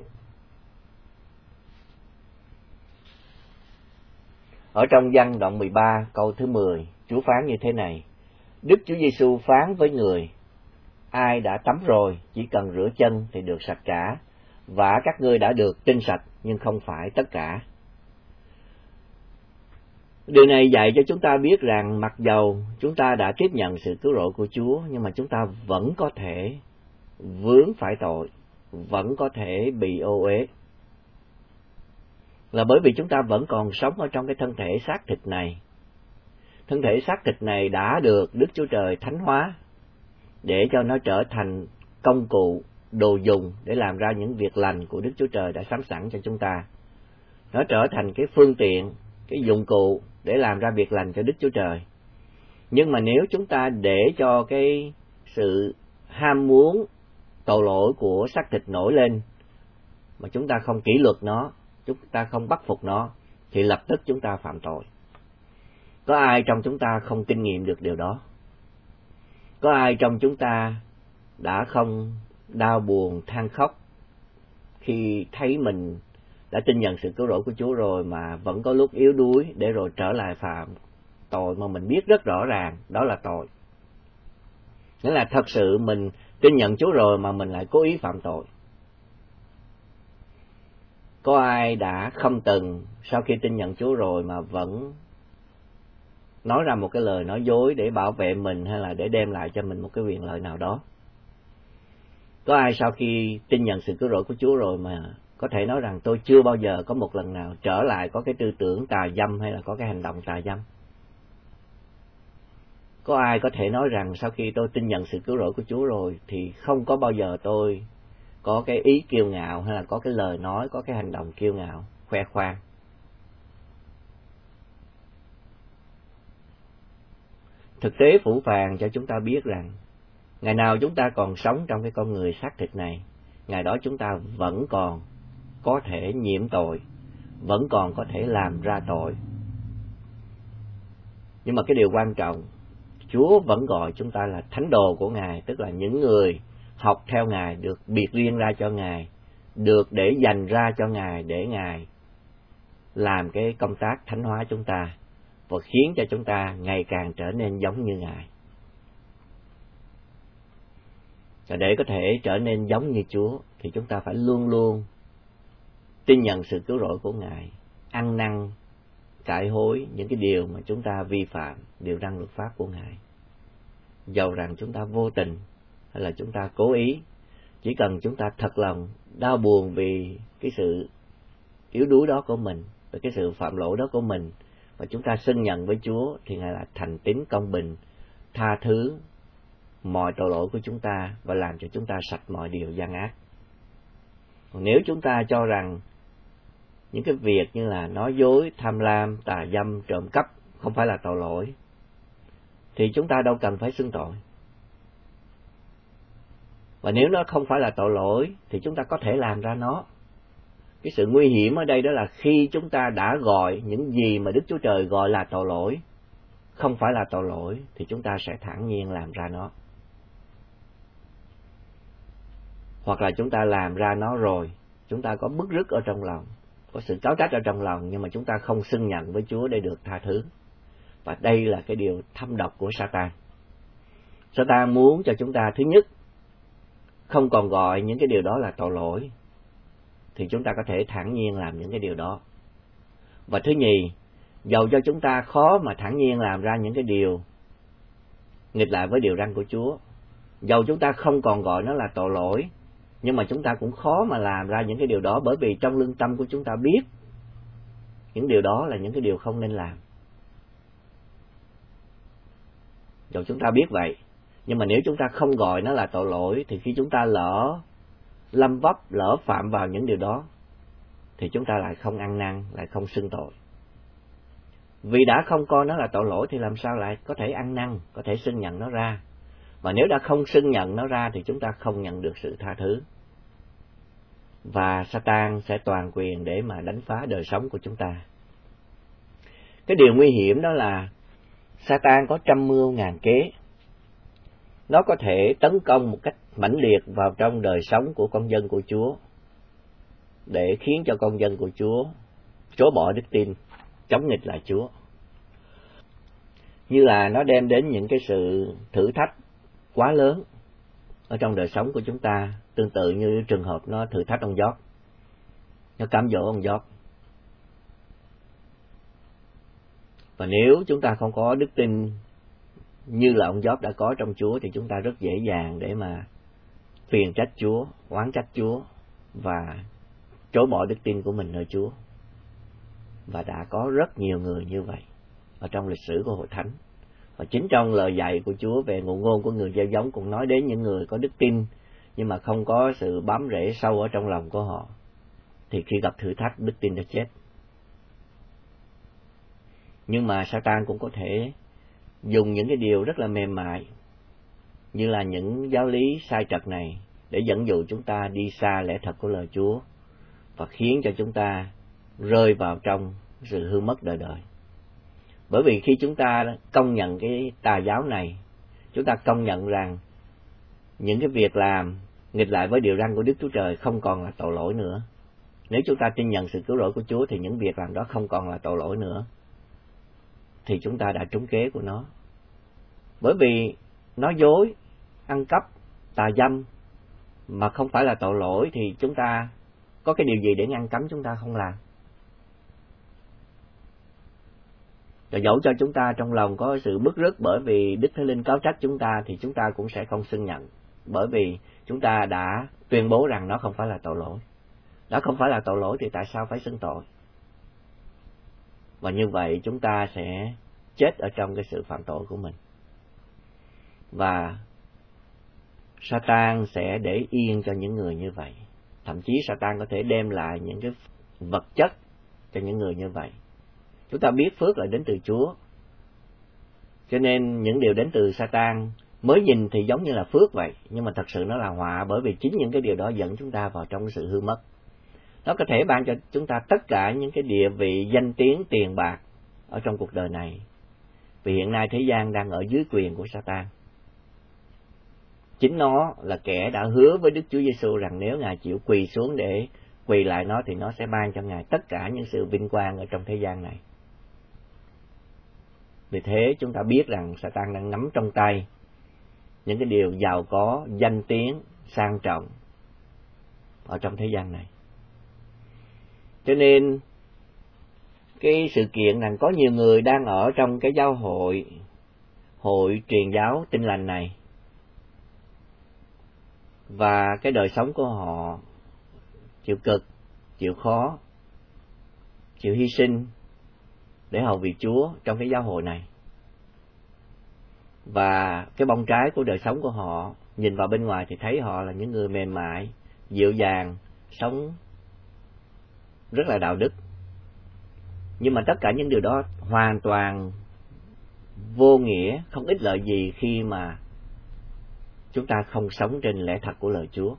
Ở trong Giăng đoạn mười ba câu thứ mười, Chúa phán như thế này: Đức Chúa Giêsu phán với người: ai đã tắm rồi chỉ cần rửa chân thì được sạch cả, và các ngươi đã được tinh sạch nhưng không phải tất cả. Điều này dạy cho chúng ta biết rằng mặc dầu chúng ta đã tiếp nhận sự cứu rỗi của Chúa, nhưng mà chúng ta vẫn có thể vướng phải tội, vẫn có thể bị ô uế. Là bởi vì chúng ta vẫn còn sống ở trong cái thân thể xác thịt này. Thân thể xác thịt này đã được Đức Chúa Trời thánh hóa để cho nó trở thành công cụ, đồ dùng để làm ra những việc lành của Đức Chúa Trời đã sắm sẵn cho chúng ta. Nó trở thành cái phương tiện, cái dụng cụ để làm ra việc lành cho Đức Chúa Trời. Nhưng mà nếu chúng ta để cho cái sự ham muốn tội lỗi của xác thịt nổi lên, mà chúng ta không kỷ luật nó, chúng ta không bắt phục nó, thì lập tức chúng ta phạm tội. Có ai trong chúng ta không kinh nghiệm được điều đó? Có ai trong chúng ta đã không đau buồn than khóc khi thấy mình đã tin nhận sự cứu rỗi của Chúa rồi mà vẫn có lúc yếu đuối để rồi trở lại phạm tội mà mình biết rất rõ ràng đó là tội? Nghĩa là thật sự mình tin nhận Chúa rồi mà mình lại cố ý phạm tội. Có ai đã không từng sau khi tin nhận Chúa rồi mà vẫn nói ra một cái lời nói dối để bảo vệ mình hay là để đem lại cho mình một cái quyền lợi nào đó. Có ai sau khi tin nhận sự cứu rỗi của Chúa rồi mà có thể nói rằng tôi chưa bao giờ có một lần nào trở lại có cái tư tưởng tà dâm hay là có cái hành động tà dâm? Có ai có thể nói rằng sau khi tôi tin nhận sự cứu rỗi của Chúa rồi thì không có bao giờ tôi có cái ý kiêu ngạo hay là có cái lời nói, có cái hành động kiêu ngạo, khoe khoang? Thực tế phũ phàng cho chúng ta biết rằng ngày nào chúng ta còn sống trong cái con người xác thịt này, ngày đó chúng ta vẫn còn có thể nhiễm tội, vẫn còn có thể làm ra tội. Nhưng mà cái điều quan trọng, Chúa vẫn gọi chúng ta là thánh đồ của Ngài, tức là những người học theo Ngài, được biệt riêng ra cho Ngài, được để dành ra cho Ngài để Ngài làm cái công tác thánh hóa chúng ta và khiến cho chúng ta ngày càng trở nên giống như Ngài. Và để có thể trở nên giống như Chúa thì chúng ta phải luôn luôn tin nhận sự cứu rỗi của Ngài, ăn năn, cải hối những cái điều mà chúng ta vi phạm, điều răn luật pháp của Ngài. Dầu rằng chúng ta vô tình hay là chúng ta cố ý, chỉ cần chúng ta thật lòng đau buồn vì cái sự yếu đuối đó của mình, về cái sự phạm lỗi đó của mình, và chúng ta xưng nhận với Chúa thì Ngài là thành tín công bình, tha thứ mọi tội lỗi của chúng ta và làm cho chúng ta sạch mọi điều gian ác. Còn nếu chúng ta cho rằng những cái việc như là nói dối, tham lam, tà dâm, trộm cắp không phải là tội lỗi, thì chúng ta đâu cần phải xưng tội. Và nếu nó không phải là tội lỗi thì chúng ta có thể làm ra nó. Cái sự nguy hiểm ở đây đó là khi chúng ta đã gọi những gì mà Đức Chúa Trời gọi là tội lỗi không phải là tội lỗi thì chúng ta sẽ thản nhiên làm ra nó. Hoặc là chúng ta làm ra nó rồi, chúng ta có bức rứt ở trong lòng, có sự cáu trách ở trong lòng, nhưng mà chúng ta không xưng nhận với Chúa để được tha thứ. Và đây là cái điều thâm độc của Sa-tan. Sa-tan muốn cho chúng ta thứ nhất không còn gọi những cái điều đó là tội lỗi, thì chúng ta có thể thản nhiên làm những cái điều đó. Và thứ nhì, dầu cho chúng ta khó mà thản nhiên làm ra những cái điều nghịch lại với điều răn của Chúa, dầu chúng ta không còn gọi nó là tội lỗi, nhưng mà chúng ta cũng khó mà làm ra những cái điều đó, bởi vì trong lương tâm của chúng ta biết những điều đó là những cái điều không nên làm. Dầu chúng ta biết vậy, nhưng mà nếu chúng ta không gọi nó là tội lỗi, thì khi chúng ta lỡ lâm vấp, lỡ phạm vào những điều đó, thì chúng ta lại không ăn năn, lại không xưng tội. Vì đã không coi nó là tội lỗi thì làm sao lại có thể ăn năn, có thể xưng nhận nó ra. Và nếu đã không xưng nhận nó ra thì chúng ta không nhận được sự tha thứ. Và Sa-tan sẽ toàn quyền để mà đánh phá đời sống của chúng ta. Cái điều nguy hiểm đó là Sa-tan có trăm mưu ngàn kế. Nó có thể tấn công một cách mãnh liệt vào trong đời sống của con dân của Chúa, để khiến cho con dân của Chúa chối bỏ đức tin, chống nghịch lại Chúa. Như là nó đem đến những cái sự thử thách quá lớn ở trong đời sống của chúng ta, tương tự như trường hợp nó thử thách ông Gióp, nó cám dỗ ông Gióp. Và nếu chúng ta không có đức tin như là ông Gióp đã có trong Chúa thì chúng ta rất dễ dàng để mà phiền trách Chúa, oán trách Chúa và chối bỏ đức tin của mình nơi Chúa. Và đã có rất nhiều người như vậy ở trong lịch sử của Hội Thánh. Và chính trong lời dạy của Chúa về ngụ ngôn của người gieo giống cũng nói đến những người có đức tin nhưng mà không có sự bám rễ sâu ở trong lòng của họ, thì khi gặp thử thách đức tin đã chết. Nhưng mà Sa-tan cũng có thể dùng những cái điều rất là mềm mại, như là những giáo lý sai trật này, để dẫn dụ chúng ta đi xa lẽ thật của lời Chúa và khiến cho chúng ta rơi vào trong sự hư mất đời đời. Bởi vì khi chúng ta công nhận cái tà giáo này, chúng ta công nhận rằng những cái việc làm nghịch lại với điều răn của Đức Chúa Trời không còn là tội lỗi nữa. Nếu chúng ta tin nhận sự cứu rỗi của Chúa thì những việc làm đó không còn là tội lỗi nữa, thì chúng ta đã trúng kế của nó. Bởi vì nói dối, ăn cắp, tà dâm mà không phải là tội lỗi thì chúng ta có cái điều gì để ngăn cấm chúng ta không làm? Rồi dẫu cho chúng ta trong lòng có sự bức rứt bởi vì Đức Thánh Linh cáo trách chúng ta thì chúng ta cũng sẽ không xưng nhận, bởi vì chúng ta đã tuyên bố rằng nó không phải là tội lỗi. Đó không phải là tội lỗi thì tại sao phải xưng tội? Và như vậy chúng ta sẽ chết ở trong cái sự phạm tội của mình. Và Satan sẽ để yên cho những người như vậy. Thậm chí Satan có thể đem lại những cái vật chất cho những người như vậy. Chúng ta biết phước là đến từ Chúa, cho nên những điều đến từ Satan mới nhìn thì giống như là phước vậy, nhưng mà thật sự nó là họa, bởi vì chính những cái điều đó dẫn chúng ta vào trong sự hư mất. Nó có thể ban cho chúng ta tất cả những cái địa vị, danh tiếng, tiền bạc ở trong cuộc đời này, vì hiện nay thế gian đang ở dưới quyền của Satan. Chính nó là kẻ đã hứa với Đức Chúa Giêsu rằng nếu Ngài chịu quỳ xuống để quỳ lại nó thì nó sẽ ban cho Ngài tất cả những sự vinh quang ở trong thế gian này. Vì thế chúng ta biết rằng Satan đang nắm trong tay những cái điều giàu có, danh tiếng, sang trọng ở trong thế gian này. Cho nên cái sự kiện rằng có nhiều người đang ở trong cái giáo hội, hội truyền giáo Tin Lành này, và cái đời sống của họ chịu cực, chịu khó, chịu hy sinh để hầu việc Chúa trong cái giáo hội này. Và cái bông trái của đời sống của họ, nhìn vào bên ngoài thì thấy họ là những người mềm mại, dịu dàng, sống rất là đạo đức. Nhưng mà tất cả những điều đó hoàn toàn vô nghĩa, không ích lợi gì khi mà chúng ta không sống trên lẽ thật của lời Chúa.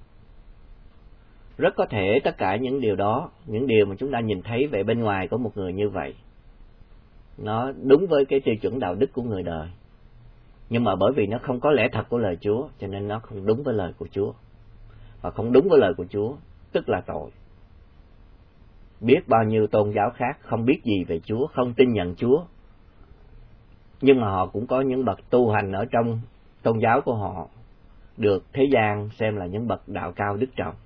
Rất có thể tất cả những điều đó, những điều mà chúng ta nhìn thấy về bên ngoài của một người như vậy, nó đúng với cái tiêu chuẩn đạo đức của người đời. Nhưng mà bởi vì nó không có lẽ thật của lời Chúa, cho nên nó không đúng với lời của Chúa. Và không đúng với lời của Chúa, tức là tội. Biết bao nhiêu tôn giáo khác không biết gì về Chúa, không tin nhận Chúa, nhưng mà họ cũng có những bậc tu hành ở trong tôn giáo của họ, được thế gian xem là những bậc đạo cao đức trọng.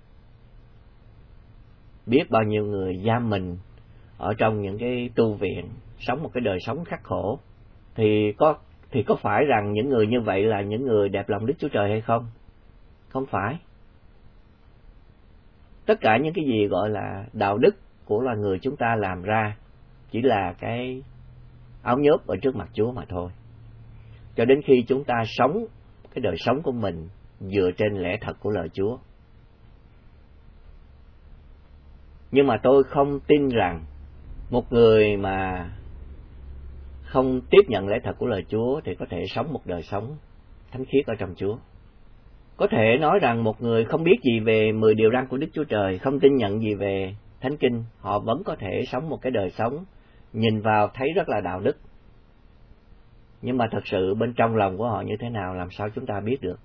Biết bao nhiêu người giam mình ở trong những cái tu viện, sống một cái đời sống khắc khổ, thì có thì có phải rằng những người như vậy là những người đẹp lòng Đức Chúa Trời hay không? Không phải. Tất cả những cái gì gọi là đạo đức của loài người chúng ta làm ra chỉ là cái áo nhớp ở trước mặt Chúa mà thôi. Cho đến khi chúng ta sống cái đời sống của mình dựa trên lẽ thật của lời Chúa. Nhưng mà tôi không tin rằng một người mà không tiếp nhận lẽ thật của lời Chúa thì có thể sống một đời sống thánh khiết ở trong Chúa. Có thể nói rằng một người không biết gì về mười điều răn của Đức Chúa Trời, không tin nhận gì về Thánh Kinh, họ vẫn có thể sống một cái đời sống nhìn vào thấy rất là đạo đức. Nhưng mà thật sự bên trong lòng của họ như thế nào làm sao chúng ta biết được.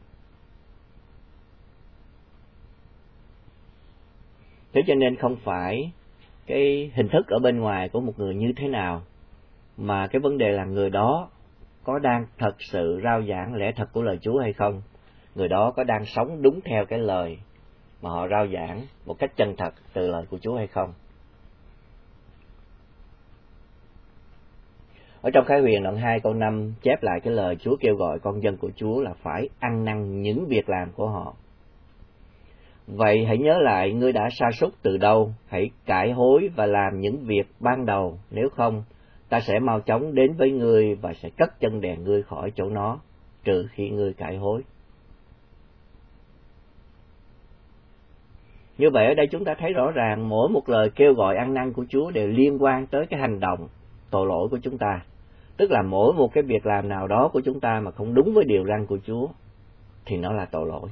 Thế cho nên không phải cái hình thức ở bên ngoài của một người như thế nào, mà cái vấn đề là người đó có đang thật sự rao giảng lẽ thật của lời Chúa hay không. Người đó có đang sống đúng theo cái lời mà họ rao giảng một cách chân thật từ lời của Chúa hay không. Ở trong Khải Huyền đoạn hai câu năm chép lại cái lời Chúa kêu gọi con dân của Chúa là phải ăn năn những việc làm của họ. Vậy hãy nhớ lại ngươi đã sa sút từ đâu, hãy cải hối và làm những việc ban đầu, nếu không ta sẽ mau chóng đến với ngươi và sẽ cất chân đèn ngươi khỏi chỗ nó, trừ khi ngươi cải hối. Như vậy ở đây chúng ta thấy rõ ràng mỗi một lời kêu gọi ăn năn của Chúa đều liên quan tới cái hành động tội lỗi của chúng ta. Tức là mỗi một cái việc làm nào đó của chúng ta mà không đúng với điều răn của Chúa thì nó là tội lỗi.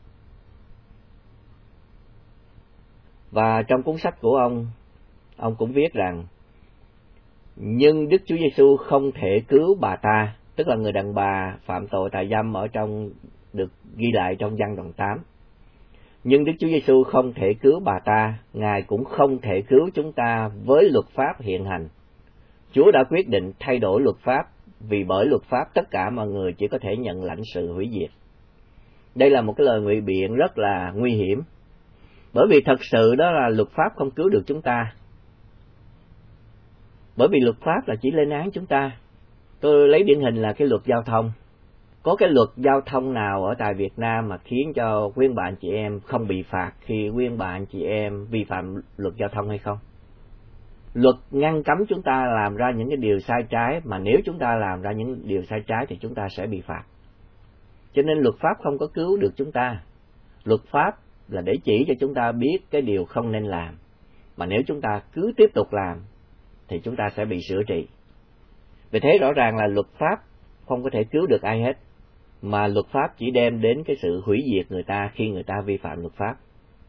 Và trong cuốn sách của ông, ông cũng viết rằng nhưng Đức Chúa Giêsu không thể cứu bà ta, tức là người đàn bà phạm tội tà dâm ở trong được ghi lại trong Giăng đoạn tám. Nhưng Đức Chúa Giêsu không thể cứu bà ta, Ngài cũng không thể cứu chúng ta với luật pháp hiện hành. Chúa đã quyết định thay đổi luật pháp, vì bởi luật pháp tất cả mọi người chỉ có thể nhận lãnh sự hủy diệt. Đây là một cái lời ngụy biện rất là nguy hiểm, bởi vì thật sự đó là luật pháp không cứu được chúng ta. Bởi vì luật pháp là chỉ lên án chúng ta. Tôi lấy điển hình là cái luật giao thông. Có cái luật giao thông nào ở tại Việt Nam mà khiến cho quý bạn chị em không bị phạt khi quý bạn chị em vi phạm luật giao thông hay không? Luật ngăn cấm chúng ta làm ra những cái điều sai trái, mà nếu chúng ta làm ra những điều sai trái thì chúng ta sẽ bị phạt. Cho nên luật pháp không có cứu được chúng ta. Luật pháp là để chỉ cho chúng ta biết cái điều không nên làm, mà nếu chúng ta cứ tiếp tục làm thì chúng ta sẽ bị sửa trị. Vì thế rõ ràng là luật pháp không có thể cứu được ai hết, mà luật pháp chỉ đem đến cái sự hủy diệt người ta khi người ta vi phạm luật pháp.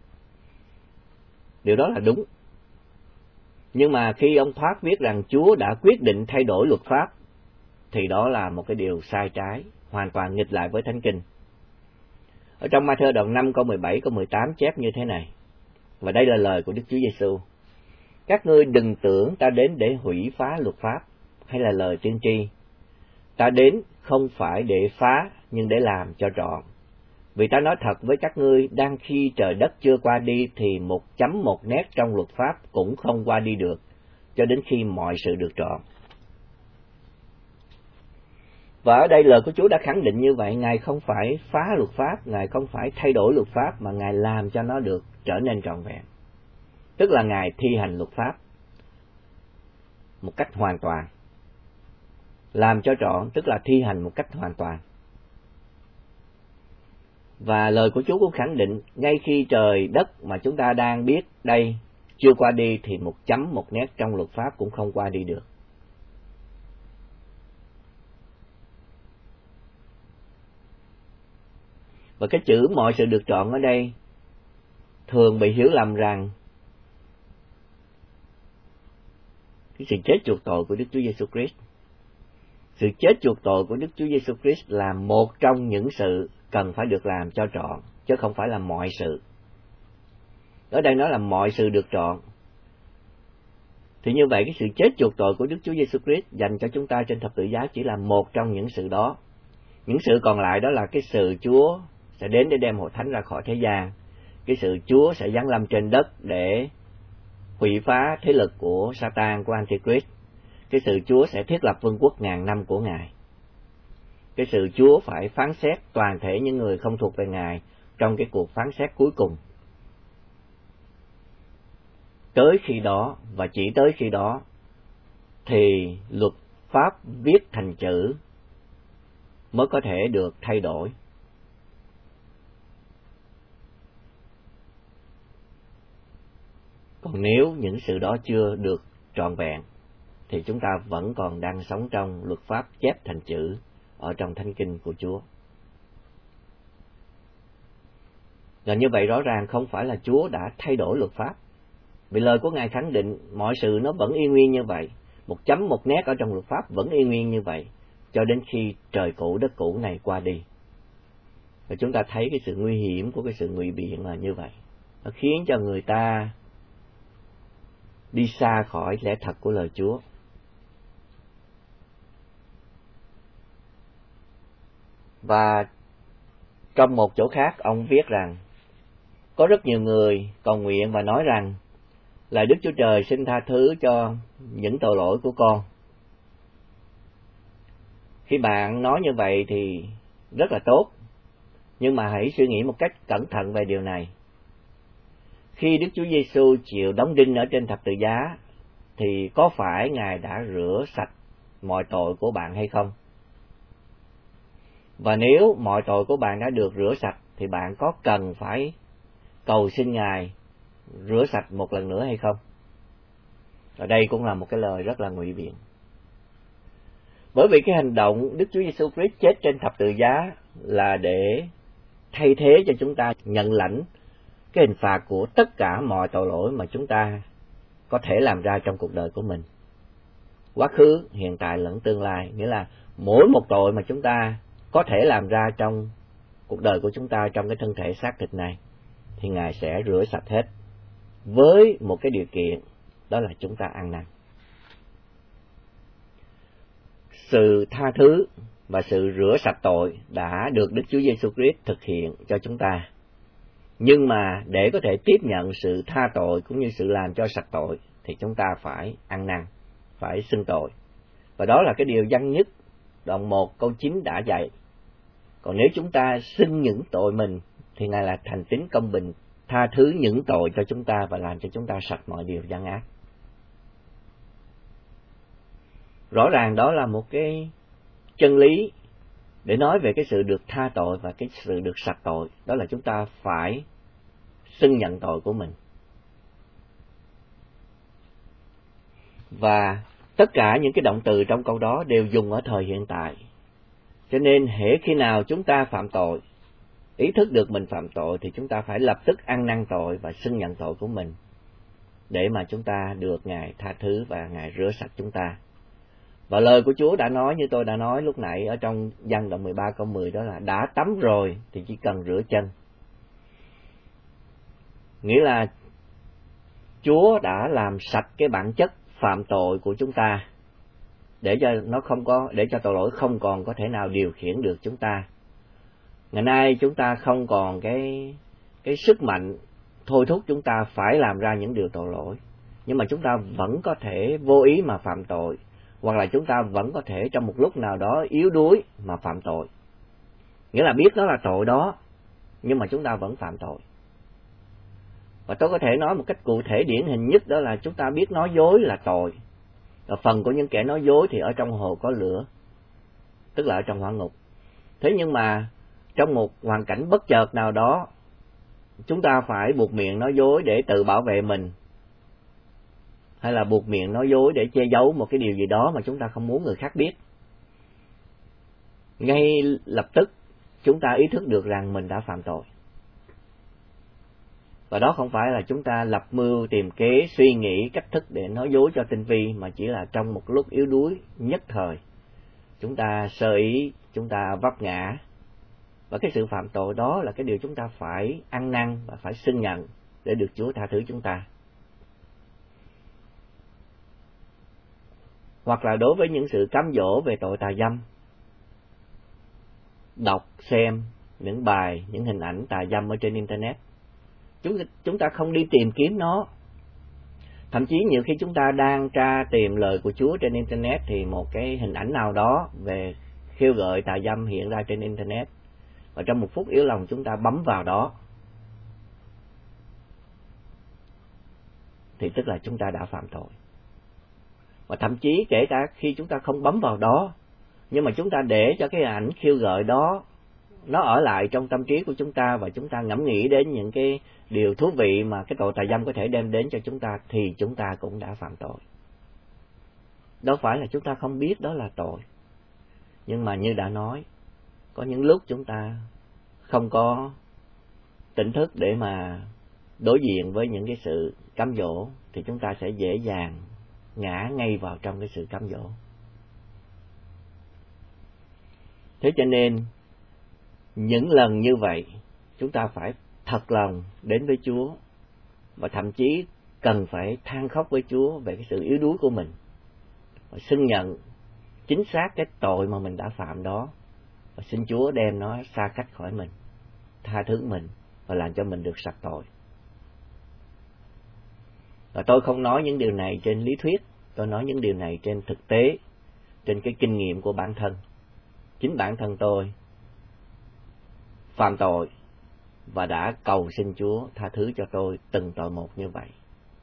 Điều đó là đúng. Nhưng mà khi ông Thoát viết rằng Chúa đã quyết định thay đổi luật pháp, thì đó là một cái điều sai trái, hoàn toàn nghịch lại với Thánh Kinh. Ở trong Ma-thơ đoạn năm câu mười bảy câu mười tám chép như thế này, và đây là lời của Đức Chúa Giêsu: các ngươi đừng tưởng ta đến để hủy phá luật pháp, hay là lời tiên tri. Ta đến không phải để phá, nhưng để làm cho trọn. Vì ta nói thật với các ngươi, đang khi trời đất chưa qua đi, thì một chấm một nét trong luật pháp cũng không qua đi được, cho đến khi mọi sự được trọn. Và ở đây lời của Chúa đã khẳng định như vậy, Ngài không phải phá luật pháp, Ngài không phải thay đổi luật pháp, mà Ngài làm cho nó được trở nên trọn vẹn. Tức là Ngài thi hành luật pháp một cách hoàn toàn. Làm cho trọn tức là thi hành một cách hoàn toàn. Và lời của Chúa cũng khẳng định, ngay khi trời đất mà chúng ta đang biết đây chưa qua đi, thì một chấm một nét trong luật pháp cũng không qua đi được. Và cái chữ mọi sự được trọn ở đây thường bị hiểu lầm rằng cái sự chết chuộc tội của Đức Chúa Giêsu Christ. Sự chết chuộc tội của Đức Chúa Giêsu Christ là một trong những sự cần phải được làm cho trọn, chứ không phải là mọi sự. Ở đây nói là mọi sự được trọn. Thì như vậy cái sự chết chuộc tội của Đức Chúa Giêsu Christ dành cho chúng ta trên thập tự giá chỉ là một trong những sự đó. Những sự còn lại đó là cái sự Chúa sẽ đến để đem hội thánh ra khỏi thế gian. Cái sự Chúa sẽ giáng lâm trên đất để hủy phá thế lực của Satan, của Antichrist. Cái sự Chúa sẽ thiết lập vương quốc ngàn năm của Ngài. Cái sự Chúa phải phán xét toàn thể những người không thuộc về Ngài trong cái cuộc phán xét cuối cùng. Tới khi đó, và chỉ tới khi đó, thì luật pháp viết thành chữ mới có thể được thay đổi. Còn nếu những sự đó chưa được trọn vẹn, thì chúng ta vẫn còn đang sống trong luật pháp chép thành chữ ở trong Thánh Kinh của Chúa. Và như vậy rõ ràng không phải là Chúa đã thay đổi luật pháp. Vì lời của Ngài khẳng định mọi sự nó vẫn y nguyên như vậy. Một chấm một nét ở trong luật pháp vẫn y nguyên như vậy, cho đến khi trời cũ đất cũ này qua đi. Và chúng ta thấy cái sự nguy hiểm của cái sự ngụy biện là như vậy. Nó khiến cho người ta đi xa khỏi lẽ thật của lời Chúa. Và trong một chỗ khác, ông viết rằng, có rất nhiều người cầu nguyện và nói rằng, là Đức Chúa Trời xin tha thứ cho những tội lỗi của con. Khi bạn nói như vậy thì rất là tốt, nhưng mà hãy suy nghĩ một cách cẩn thận về điều này. Khi Đức Chúa Giêsu chịu đóng đinh ở trên thập tự giá, thì có phải Ngài đã rửa sạch mọi tội của bạn hay không? Và nếu mọi tội của bạn đã được rửa sạch, thì bạn có cần phải cầu xin Ngài rửa sạch một lần nữa hay không? Ở đây cũng là một cái lời rất là ngụy biện. Bởi vì cái hành động Đức Chúa Giêsu Christ chết trên thập tự giá là để thay thế cho chúng ta nhận lãnh cái hình phạt của tất cả mọi tội lỗi mà chúng ta có thể làm ra trong cuộc đời của mình. Quá khứ, hiện tại lẫn tương lai, nghĩa là mỗi một tội mà chúng ta có thể làm ra trong cuộc đời của chúng ta, trong cái thân thể xác thịt này, thì Ngài sẽ rửa sạch hết, với một cái điều kiện, đó là chúng ta ăn năn. Sự tha thứ và sự rửa sạch tội đã được Đức Chúa Giêsu Christ thực hiện cho chúng ta. Nhưng mà để có thể tiếp nhận sự tha tội cũng như sự làm cho sạch tội, thì chúng ta phải ăn năn, phải xưng tội. Và đó là cái điều Văn Nhất đoạn một câu chín đã dạy. Còn nếu chúng ta xưng những tội mình thì Ngài là thành tín công bình, tha thứ những tội cho chúng ta và làm cho chúng ta sạch mọi điều gian ác. Rõ ràng đó là một cái chân lý để nói về cái sự được tha tội và cái sự được sạch tội. Đó là chúng ta phải xưng nhận tội của mình. Và tất cả những cái động từ trong câu đó đều dùng ở thời hiện tại. Cho nên hễ khi nào chúng ta phạm tội, ý thức được mình phạm tội thì chúng ta phải lập tức ăn năn tội và xưng nhận tội của mình để mà chúng ta được Ngài tha thứ và Ngài rửa sạch chúng ta. Và lời của Chúa đã nói, như tôi đã nói lúc nãy ở trong Giăng đoạn mười ba câu mười, đó là đã tắm rồi thì chỉ cần rửa chân. Nghĩa là Chúa đã làm sạch cái bản chất phạm tội của chúng ta để cho nó không có, để cho tội lỗi không còn có thể nào điều khiển được chúng ta. Ngày nay chúng ta không còn cái cái sức mạnh thôi thúc chúng ta phải làm ra những điều tội lỗi, nhưng mà chúng ta vẫn có thể vô ý mà phạm tội, hoặc là chúng ta vẫn có thể trong một lúc nào đó yếu đuối mà phạm tội. Nghĩa là biết đó là tội đó, nhưng mà chúng ta vẫn phạm tội. Và tôi có thể nói một cách cụ thể điển hình nhất, đó là chúng ta biết nói dối là tội. Và phần của những kẻ nói dối thì ở trong hồ có lửa, tức là ở trong hỏa ngục. Thế nhưng mà trong một hoàn cảnh bất chợt nào đó, chúng ta phải buộc miệng nói dối để tự bảo vệ mình, hay là buộc miệng nói dối để che giấu một cái điều gì đó mà chúng ta không muốn người khác biết. Ngay lập tức chúng ta ý thức được rằng mình đã phạm tội. Và đó không phải là chúng ta lập mưu, tìm kế, suy nghĩ cách thức để nói dối cho tinh vi, mà chỉ là trong một lúc yếu đuối nhất thời, chúng ta sơ ý, chúng ta vấp ngã. Và cái sự phạm tội đó là cái điều chúng ta phải ăn năn và phải xưng nhận để được Chúa tha thứ chúng ta. Hoặc là đối với những sự cám dỗ về tội tà dâm, đọc, xem những bài, những hình ảnh tà dâm ở trên Internet, chúng, chúng ta không đi tìm kiếm nó. Thậm chí nhiều khi chúng ta đang tra tìm lời của Chúa trên Internet thì một cái hình ảnh nào đó về khiêu gợi tà dâm hiện ra trên Internet, và trong một phút yếu lòng chúng ta bấm vào đó, thì tức là chúng ta đã phạm tội. Và thậm chí kể cả khi chúng ta không bấm vào đó, nhưng mà chúng ta để cho cái ảnh khiêu gợi đó nó ở lại trong tâm trí của chúng ta, và chúng ta ngẫm nghĩ đến những cái điều thú vị mà cái tội tà dâm có thể đem đến cho chúng ta, thì chúng ta cũng đã phạm tội. Đâu phải là chúng ta không biết đó là tội, nhưng mà như đã nói, có những lúc chúng ta không có tỉnh thức để mà đối diện với những cái sự cám dỗ, thì chúng ta sẽ dễ dàng ngã ngay vào trong cái sự cám dỗ. Thế cho nên những lần như vậy chúng ta phải thật lòng đến với Chúa, và thậm chí cần phải than khóc với Chúa về cái sự yếu đuối của mình, và xưng nhận chính xác cái tội mà mình đã phạm đó, và xin Chúa đem nó xa cách khỏi mình, tha thứ mình và làm cho mình được sạch tội. Và tôi không nói những điều này trên lý thuyết, tôi nói những điều này trên thực tế, trên cái kinh nghiệm của bản thân. Chính bản thân tôi phạm tội và đã cầu xin Chúa tha thứ cho tôi từng tội một như vậy.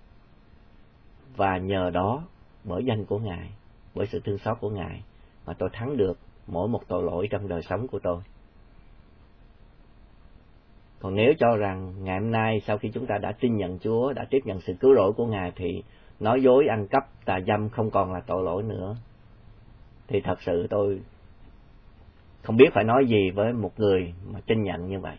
Và nhờ đó, bởi danh của Ngài, bởi sự thương xót của Ngài, mà tôi thắng được mỗi một tội lỗi trong đời sống của tôi. Còn nếu cho rằng ngày hôm nay sau khi chúng ta đã tin nhận Chúa, đã tiếp nhận sự cứu rỗi của Ngài, thì nói dối, ăn cắp, tà dâm không còn là tội lỗi nữa, thì thật sự tôi không biết phải nói gì với một người mà tin nhận như vậy.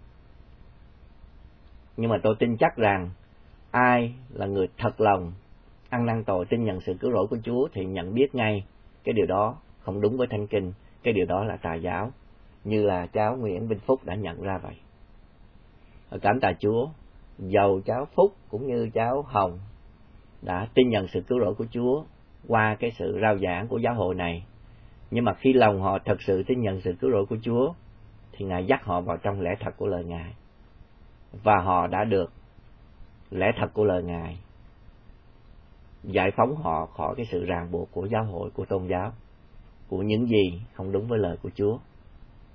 Nhưng mà tôi tin chắc rằng ai là người thật lòng ăn năn tội, tin nhận sự cứu rỗi của Chúa, thì nhận biết ngay cái điều đó không đúng với Thánh Kinh, cái điều đó là tà giáo, như là cháu Nguyễn Vinh Phúc đã nhận ra vậy. Và cảm tạ Chúa, dầu cháu Phúc cũng như cháu Hồng đã tin nhận sự cứu rỗi của Chúa qua cái sự rao giảng của giáo hội này, nhưng mà khi lòng họ thật sự tin nhận sự cứu rỗi của Chúa, thì Ngài dắt họ vào trong lẽ thật của lời Ngài, và họ đã được lẽ thật của lời Ngài giải phóng họ khỏi cái sự ràng buộc của giáo hội, của tôn giáo, của những gì không đúng với lời của Chúa.